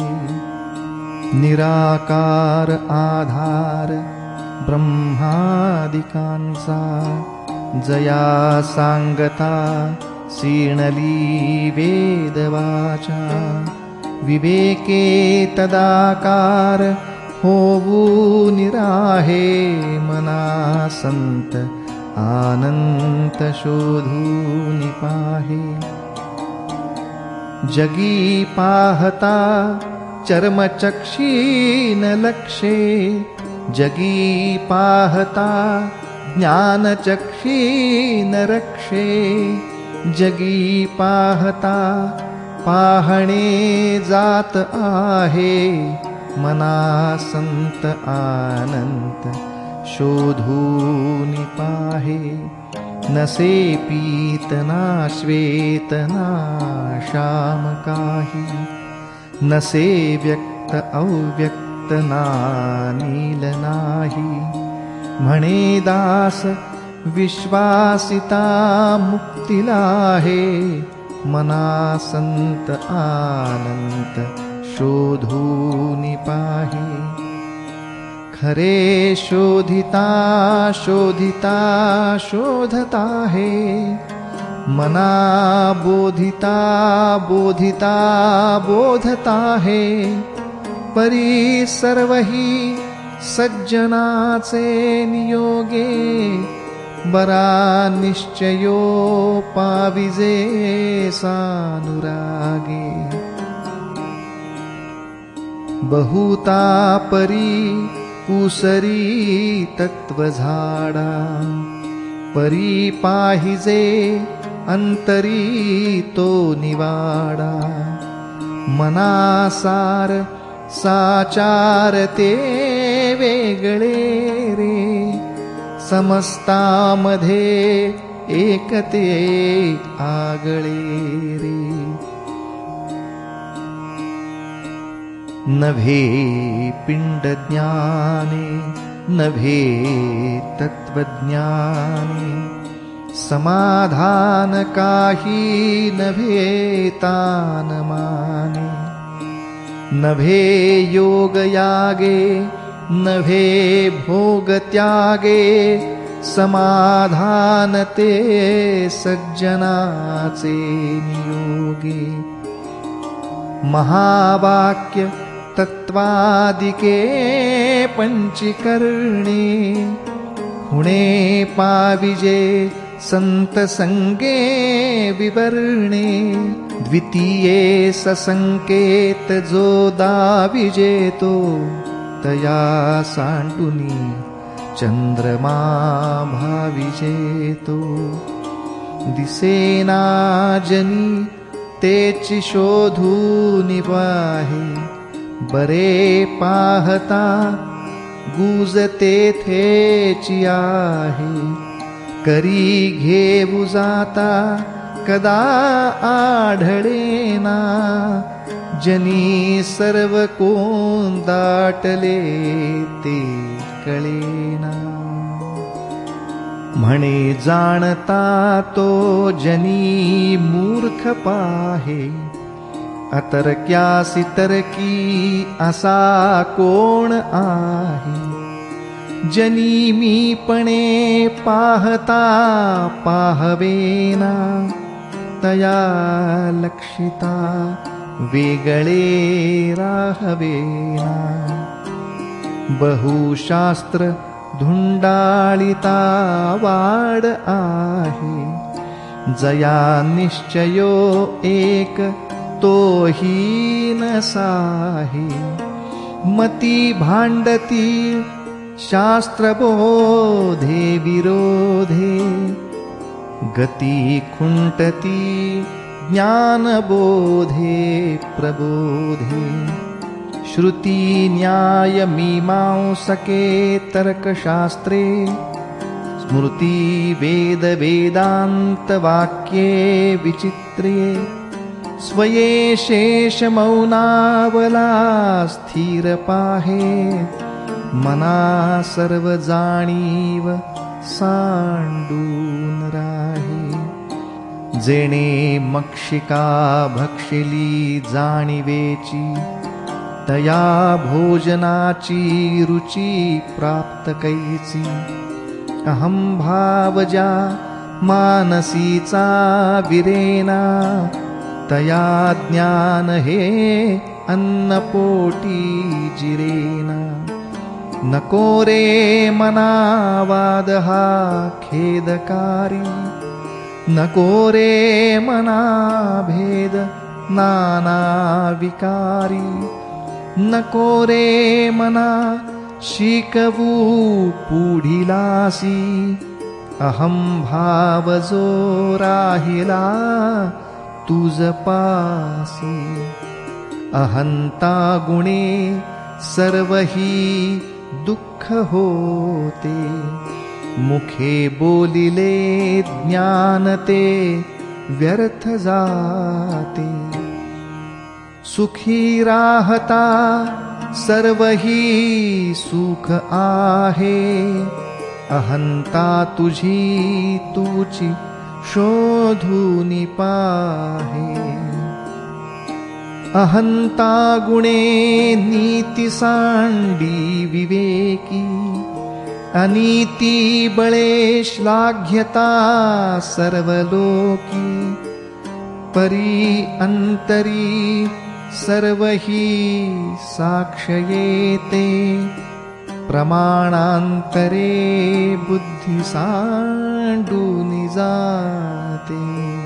निराकार आधार ब्रह्मादिकांचा, जया सांगता सीणली वेदवाचा. विवेके तदाकार होवून राहे, मना संत आनंत शोधून पाहे. जगी पाहता चर्मचक्षीन लक्षे, जगी पाहता ज्ञानचक्षीन रक्षे. जगी पाहता पाहणे जात आहे, मना संत अनंत शोधूनि पाहे. नसे पीत ना श्वेत ना श्याम काही. नसे व्यक्त अव्यक्त ना नील नाही. म्हणे दास विश्वासिता मुक्तीला आहे. मना संत अनंत शोधूनि पाहे. खरे शोधिता शोधिता शोधता है. मना बोधिता बोधिता बोधता है. परी सर्वही सज्जनाचे नियोगे. बरा निश्चयो पाविजे सानुरागे. बहुता परी उसरी तत्व झाडा. परी पाहिजे अंतरी तो निवाडा. मनासार साचार ते वेगळे रे. समस्तामध्ये एकते आगळे रे. नभे पिंड ज्ञाने नभे तत्वज्ञाने. समाधान काही नभे तान माने. नभे योग यागे नभे भोग त्यागे. समाधान ते सज्जनाचे नियोगे. महावाक्य तत्वादिके पंचीकरणे. हुणे पाविजे संत संगे विवरणे. द्वितीये ससंकेत जो दाविजे तो. तया सांडुनी चंद्रमा भाविजे तो. दिसेना जनी तेची शोधूनि पाहे. बरे पाहता गुज तेथेची आहे. करी घेऊ जाता कदा आढळेना. जनी सर्व कोण दाटले ते कळेना. म्हणे जाणता तो जनी मूर्ख पाहे. अतर्क्यासी तर्की असा कोण आहे. जनी मीपणे पाहता पाहवेना. तया लक्षिता वेगळे राहवेना. बहुशास्त्र धुंडाळिता वाड आहे. जया निश्चयो एक तोही नसाही. मती भांडती शास्त्रबोधे विरोधे. गती खुंटती ज्ञानबोधे प्रबोधे. श्रुती न्याय मीमांसके तर्कशास्त्रे. स्मृती वेद वेदांत वाक्ये विचित्रे. स्वये शेष मौनावला स्थिर पाहे. मना सर्व जाणीव सांडून राहे. जेणे मक्षिका भक्षिली जाणीवेची. तया भोजनाची रुची प्राप्त कैची. अहं भावजा मानसीचा विरेना. तया ज्ञान हे अन्नपोटी जिरेना. नको रे मना वाद हा खेदकारी. नको रे मना भेद नाना विकारी. नको रे मना शिकवू पुढिलासी. अहं भाव जो राहिला तुझ पासी. अहंता गुणे सर्वही दुःख होते. मुखे बोलिले ज्ञान ते व्यर्थ जाते. सुखी राहता सर्वही सुख आहे. अहंता तुझी तुची शोधूनि पाहे. अहंता गुणे नीती सांडी विवेकी. अनीती बळे श्लाघ्यता सर्वलोकी. परी अंतरी सर्वही साक्षयेते. प्रमाणांतरे बुद्धी सांडूनि जाते.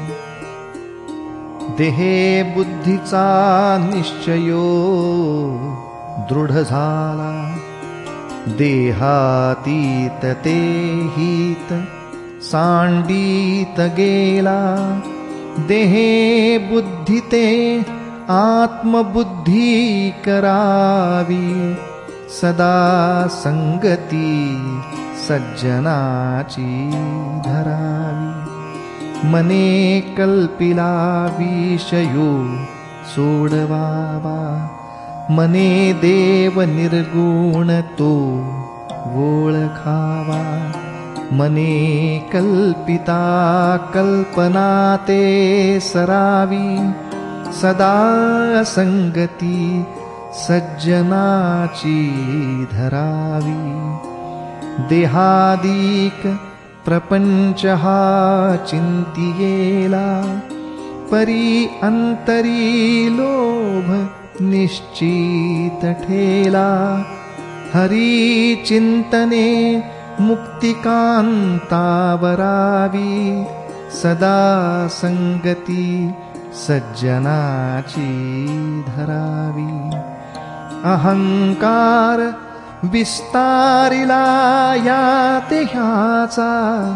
देहे बुद्धीचा निश्चयो दृढ झाला. देहातीत ते हित सांडीत गेला. देहे बुद्धी ते आत्मबुद्धी करावी. सदा संगती सज्जनाची धरावी. मने कल्पिला विषयो सोडवावा. मने देव निर्गुण तो ओळखावा. मने कल्पिता कल्पना ते सरावी. सदा संगती सज्जनाची धरावी. देहादिक प्रपंच हा चिंतियेला. परी अंतरी लोभ निश्चित ठेला. हरी चिंतने मुक्तिकांतावरावी. सदा संगती सज्जनाची धरावी. अहंकार विस्तारिला या देहाचा.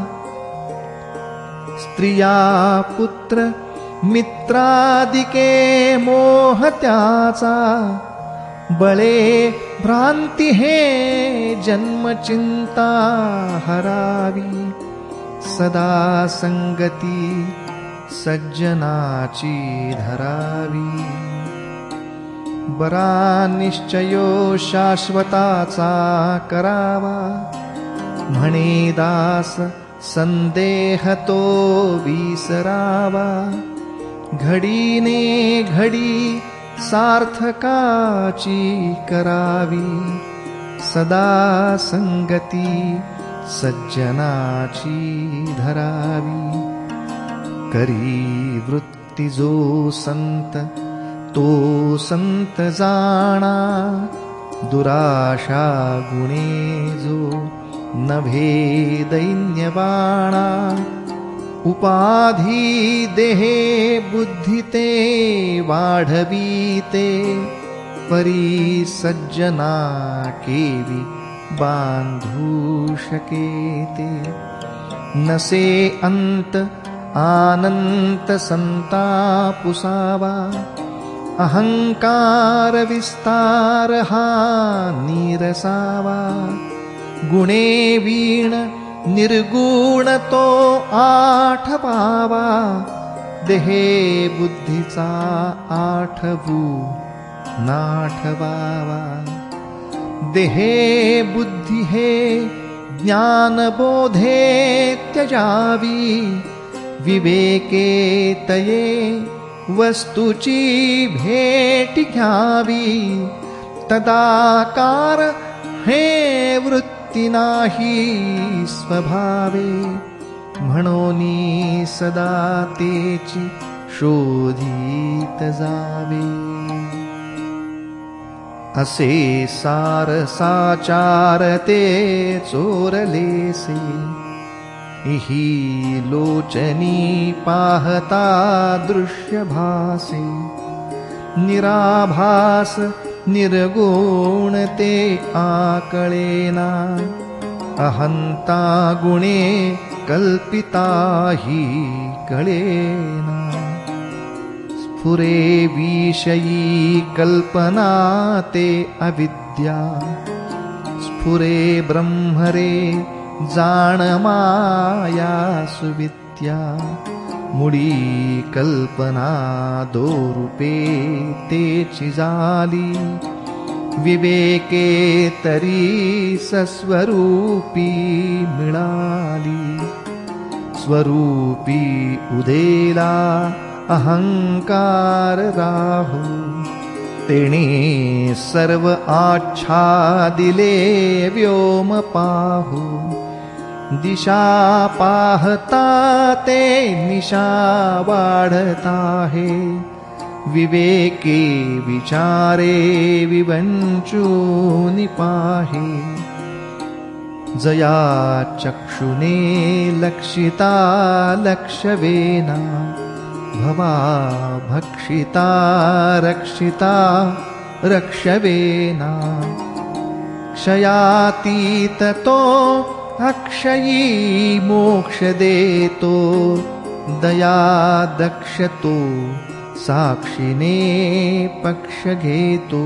स्त्रिया पुत्र मित्रादिके मोह त्याचा. बळे भ्रांती हे जन्मचिंता हरावी. सदा संगती सज्जनाची धरावी. बरा निश्चयो शाश्वताचा करावा. म्हणे दास संदेह तो विसरावा. घडीने घडी सार्थकाची करावी. सदा संगती सज्जनाची धरावी. करी वृत्ती जो संत तो संत जाणा. दुराशा गुणे जो नभे दैन्यवाणा. उपाधी देहे बुद्धी ते वाढवीते. परी सज्जना केवी बांधू शकेते. नसे अंत आनंत संतापुसावा. अहंकार विस्तार हा नीरसावा. गुणे वीण निर्गुण तो आठवावा. देहे बुद्धीचा आठवू नाठवावा. देहे बुद्धी हे ज्ञान बोधे त्यजावी. विवेके तये वस्तूची भेट घ्यावी. तदाकार हे वृत्ती नाही स्वभावे. म्हणोनी सदा तेची शोधित जावे. असे सार साचार ते चोरलेसे. इही लोचनी पाहता दृश्य भासे. निराभास निर्गुण ते आकळेना. अहंता गुणे कल्पिता ही कळेना. स्फुरे विषयी कल्पना ते अविद्या, स्फुरे ब्रह्मरे जाण माया सुविद्या, मुडी कल्पना दोरूपे तेची जाली, विवेके तरी सस्वरूपी मिळाली, स्वरूपी उदेला अहंकार राहू, तेणे सर्व आच्छादिले व्योम पाहू, दिशा पाहता ते निशा वाढता है, विवेके विचारे विवंचूनि पाहे, जया चक्षुने लक्षिता लक्षवेना, भवा भक्षिता रक्षिता रक्षवेना, क्षयातीत तो अक्षयी मोक्ष देतो, दया दक्षतो साक्षीने पक्ष घेतो,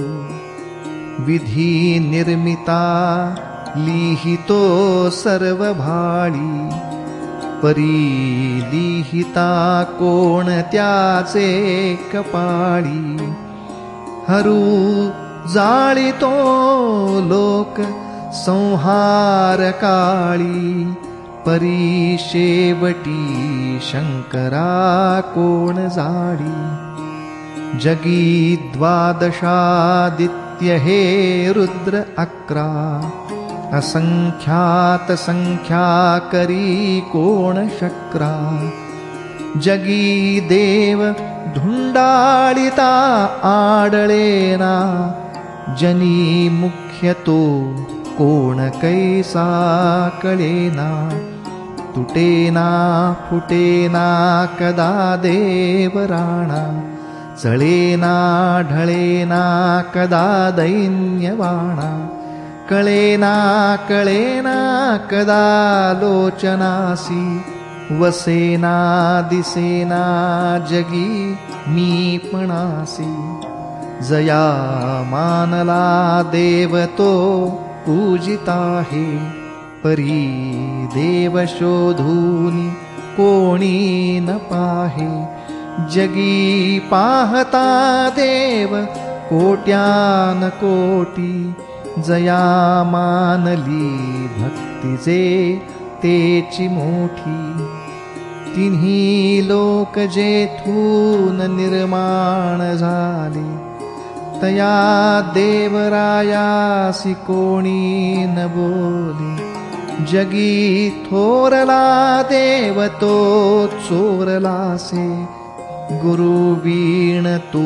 विधी निर्मिता लिहितो सर्व भाळी, परी लिहिता कोणत्याचे कपाळी, हरू जाळितो लोक संहार काळी, परी शेवटी शंकरा कोण जाळी, जगी द्वादशादित्य हे रुद्र 11, असंख्यात संख्या करी कोण शक्रा, जगी देव धुंडाळिता आडळेना, जनी मुख्य तो कोण कैसा कळेना, तुटेना फुटेना कदा देव राणा, चळेना ढळेना कदा दैन्यवाणा, कळेना कळेना कदा लोचनासी, वसेना दिसेना जगी मीपणासी, जया मानला देव तो पूजिता है, परी देव शोधूनी कोणी न पाहे, जगी पाहता देव कोट्यान कोटी, जया मानली भक्तीचे तेची मोठी, तिन्ही लोक जेथून निर्माण झाले, तया देवरायासी कोणी न बोले, जगी थोरला देव तो चोरलासे, गुरु वीण तो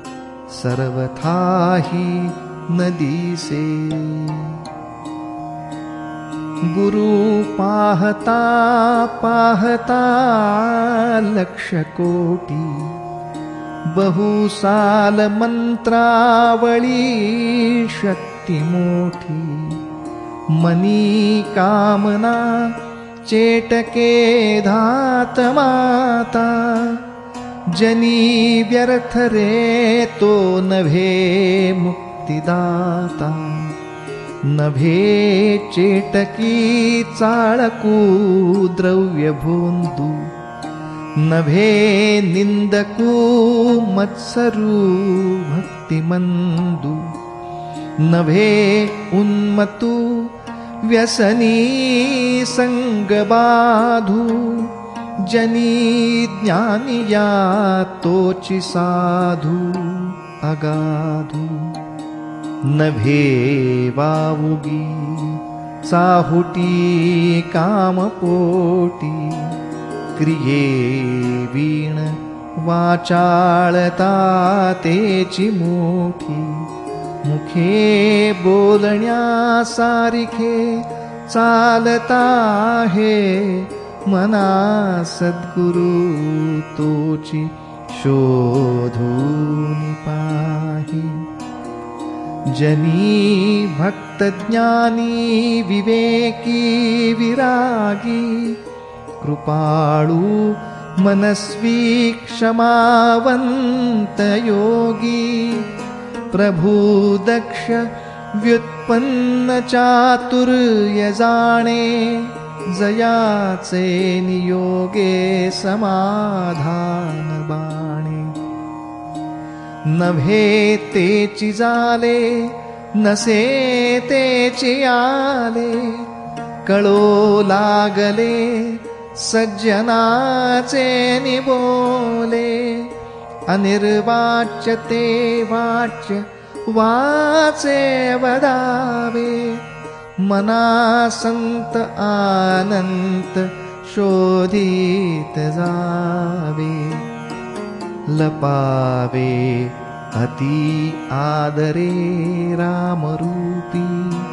सर्वथाही न दिसे, गुरु पाहता पाहता लक्ष कोटी, बहुसाल मंत्रावळी शक्ती मोठी, मनी कामना चेटके धात माता, जनी व्यर्थ रे तो नभे मुक्तिदाता, नभे चेटकी चाळकू द्रव्य भोंदू, नभे निंदकू मत्सरू भक्तिमंदू, नभे उन्मतू व्यसनी संगबाधू, जनी ज्ञानिया तोची साधू अगाधू, नभे वावुगी चाहुटी कामपोटी, क्रिये वीण वाचाळता तेची मोठी, मुखे बोलण्या सारिखे चालता हे, मना सद्गुरु तोची शोधून पाही, जनी भक्त ज्ञानी विवेकी विरागी, कृपाळू मनस्वी क्षमावंत योगी प्रभुदक्ष व्युत्पन्न चातुर्य जाणे जयाचे नियोगे समाधान बाणे नभे तेची जाले नसे तेची आले कळो लागले सज्जनाचे निबोले अनिर्वाच्य ते वाच्य वाचे वदावे मनासंत आनंत शोधित जावे लपावे अति आदरे रामरूपी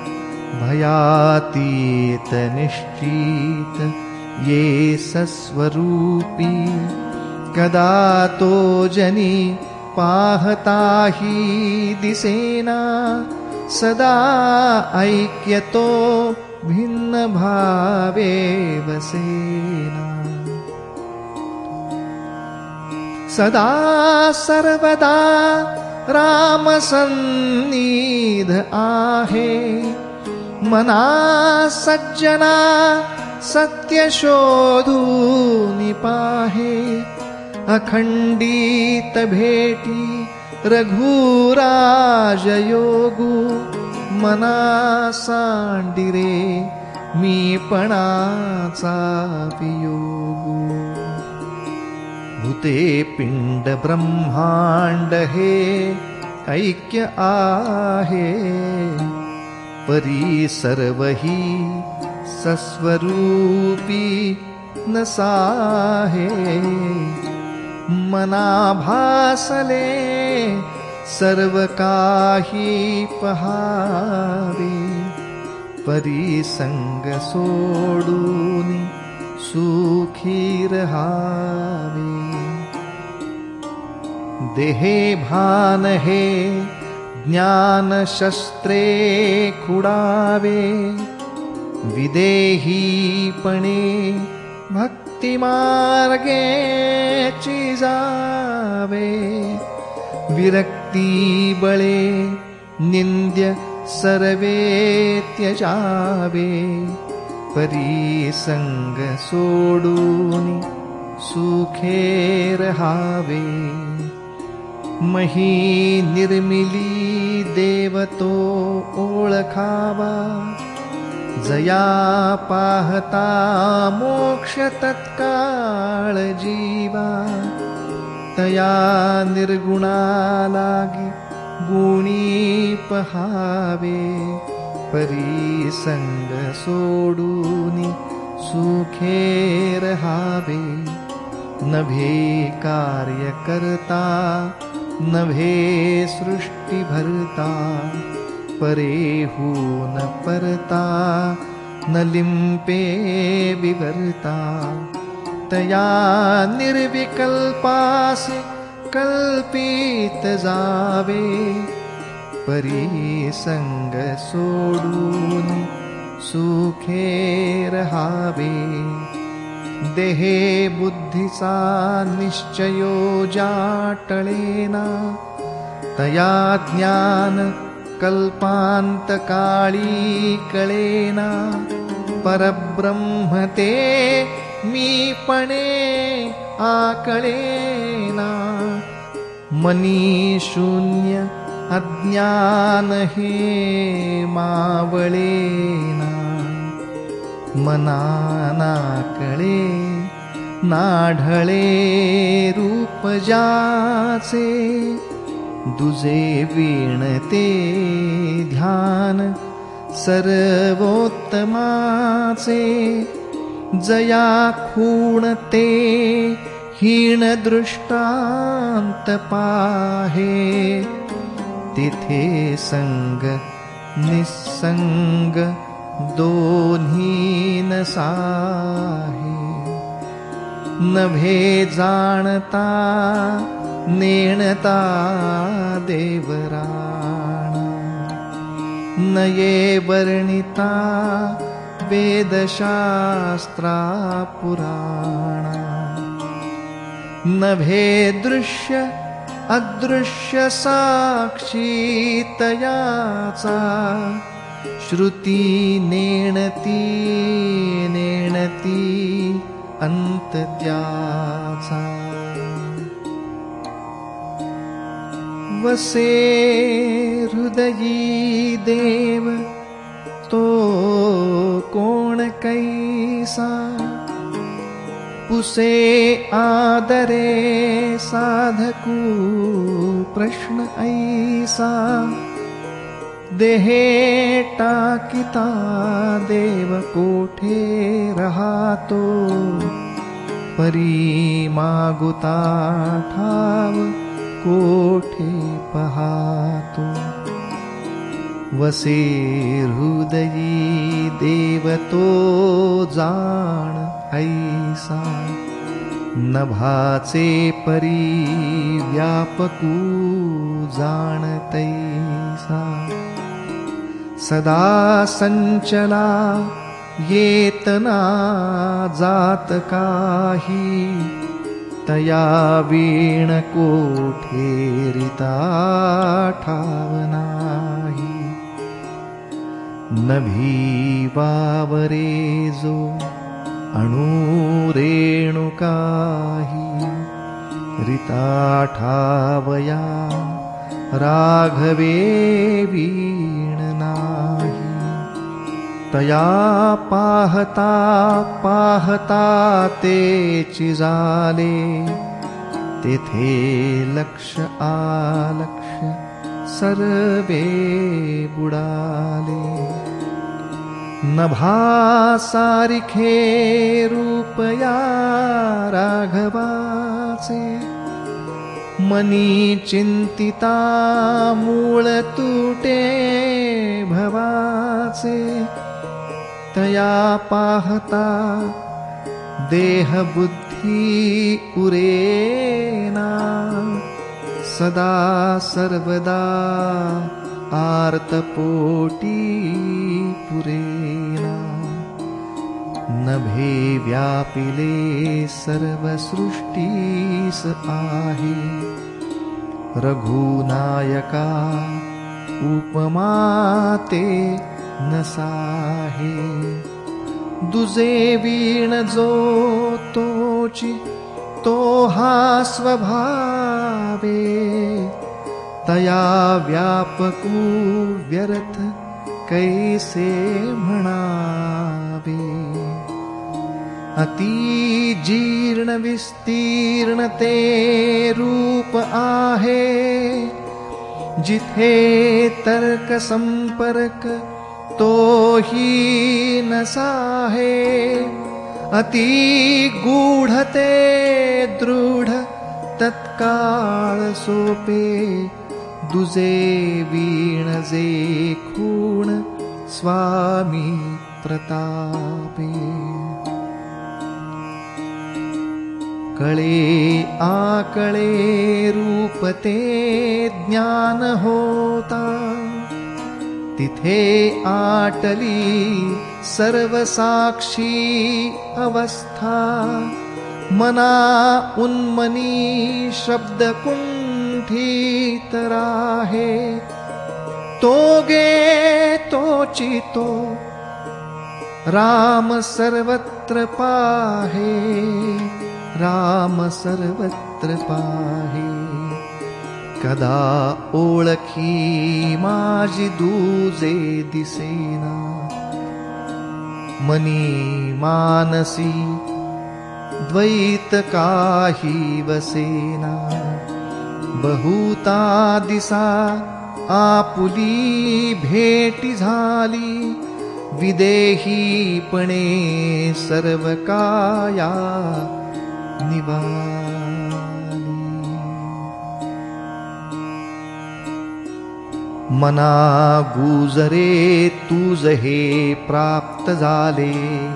भयातीत निश्चित ये सस्वरूपी कदा तो जनी पाहताही दिसेना सदा ऐक्यतो भिन्न भावे वसेना सदा सर्वदा राम सन्निध आहे मना सज्जना सत्य शोधून पाहे अखंडित भेटी रघुराज योगू मना सांडिरे मी पणाचा वियोगू भूते पिंड ब्रह्मांड हे ऐक्य आहे परी सर्वही सस्वरूपी नसाहे मना भासले सर्व काही पहावे परिसंग सोडून सुखी रहावे देहे भान हे ज्ञान शस्त्रे खुडावे विदेहीपणे भक्ति मार्गे चिजावे विरक्ती बळे निंद्य सर्वे त्यजावे परिसंग सोडून सुखे रहावे मही निर्मिली देवतो ओळखावा जया पाहता मोक्ष तत्काळ जीवा तया निर्गुणा लागी गुणी पहावे परिसंग सोडूनी सुखे रहावे नभे कार्य करता नभे सृष्टि भरता परेहून परता न लिंपे विवर्ता तया निर्विकल्पास कल्पित जावे परिसंग सोडून सुखे रहावे देहे बुद्धीचा निश्चयो जाटळेना तया ज्ञान कल्पांत काळी कळेना परब्रह्म ते मी पणे आकळेना मनी शून्य अज्ञान हे मावळेना मनाना कळे नाढळे रूप जाचे दुजे वीणते ध्यान सर्वोत्तमाचे जया खूणते हीन दृष्टांत पाहे तिथे संग निसंग दोन्ही नसाहे नभे जाणता नेणता देवराणा नये वर्णिता वेदशास्त्रा पुराणा नभे दृश्य अदृश्य साक्षी तयाचा श्रुती नेणती नेणती अंत त्याचा वसे हृदयी देव तो कोण कैसा पुसे आदरे साधकू प्रश्न ऐसा देहे टाकिता देव कोठे रहातो परी मागुता ठाव कोठे पहातो वसे हृदयी देव तो जाण ऐसा नभाचे परी व्यापकू जाणतैसा सदा संचला येतना जात काही तया वीण कोठेरिता ठाव नाही नभी वावरे जो अणुरेणु काही रिता ठावया राघवे वीण नाही तया पाहता पाहता तेची झाले तेथे लक्ष आलक्ष सर्वे बुडाले नभा सारिखे रूपया राघवाचे मनी चिंतिता मूळ तुटे भवाचे तया पाहता देह बुद्धी उरेना सदा सर्वदा आर्तपोटी पुरेना नभे व्यापिले सर्व सृष्टीस आहे रघुनायका उपमाते नसाहे दुजे वीण जो तोची तो हा स्वभावे तया व्यापकू व्यर्थ कैसे म्हणावे अति जीर्ण विस्तीर्ण ते रूप आहे जिथे तर्क संपर्क तो ही नसाहे अति गूढते दृढ तत्काळ सोपे दुजे वीण जे खूण स्वामी प्रतापे कळे आकळे रूप ते ज्ञान होता तिथे आटली सर्व साक्षी अवस्था मना उन्मनी शब्द कुंठित राहे तो गे तोची तो राम सर्वत्र पाहे राम सर्वत्र पाहे कदा ओळखी माझी दूजे दिसेना मनी मानसी द्वैत काही वसेना बहुता दिसा आपुली भेटी झाली विदेहीपणे सर्व काया निवाली मना गुजरे तुझ हे प्राप्त झाले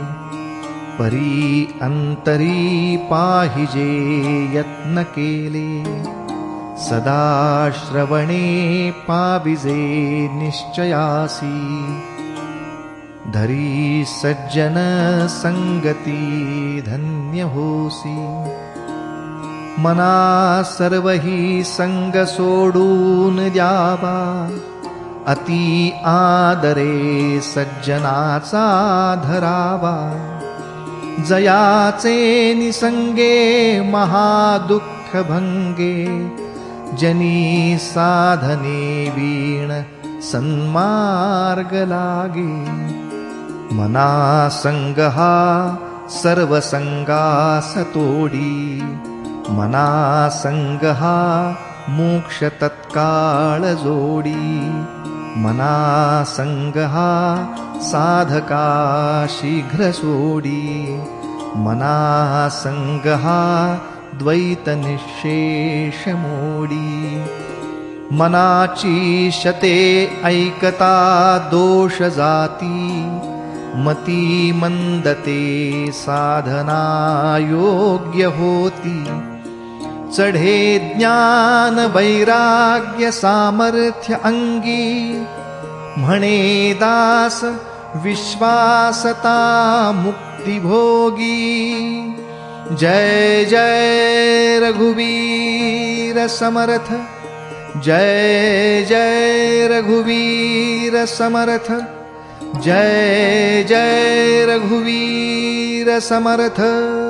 परी अंतरी पाहिजे यत्न केले सदा श्रवणे पाविजे निश्चयासी धरी सज्जन संगती धन्य होसी मना सर्वही संग सोडून द्यावा, अति आदरे सज्जनाचा धरावा. जयाचे निसंगे महादुःख भंगे, जनी साधने वीण सन्मार्ग लागे. मना संग हा सर्व संगास तोडी, मना संग हा मोक्ष तत्काळ जोडी. मना संग हा साधका शीघ्र सोडी, मना संग हा द्वैत निःशेष मोडी. मनाची शते ऐकता दोष जाती, मती मंदते साधना योग्य होती. चढे ज्ञान वैराग्य सामर्थ्य अंगी, म्हणे दास विश्वासता मुक्ती भोगी. जय जय रघुवीर समर्थ, जय जय रघुवीर समर्थ, जय जय रघुवीर समर्थ.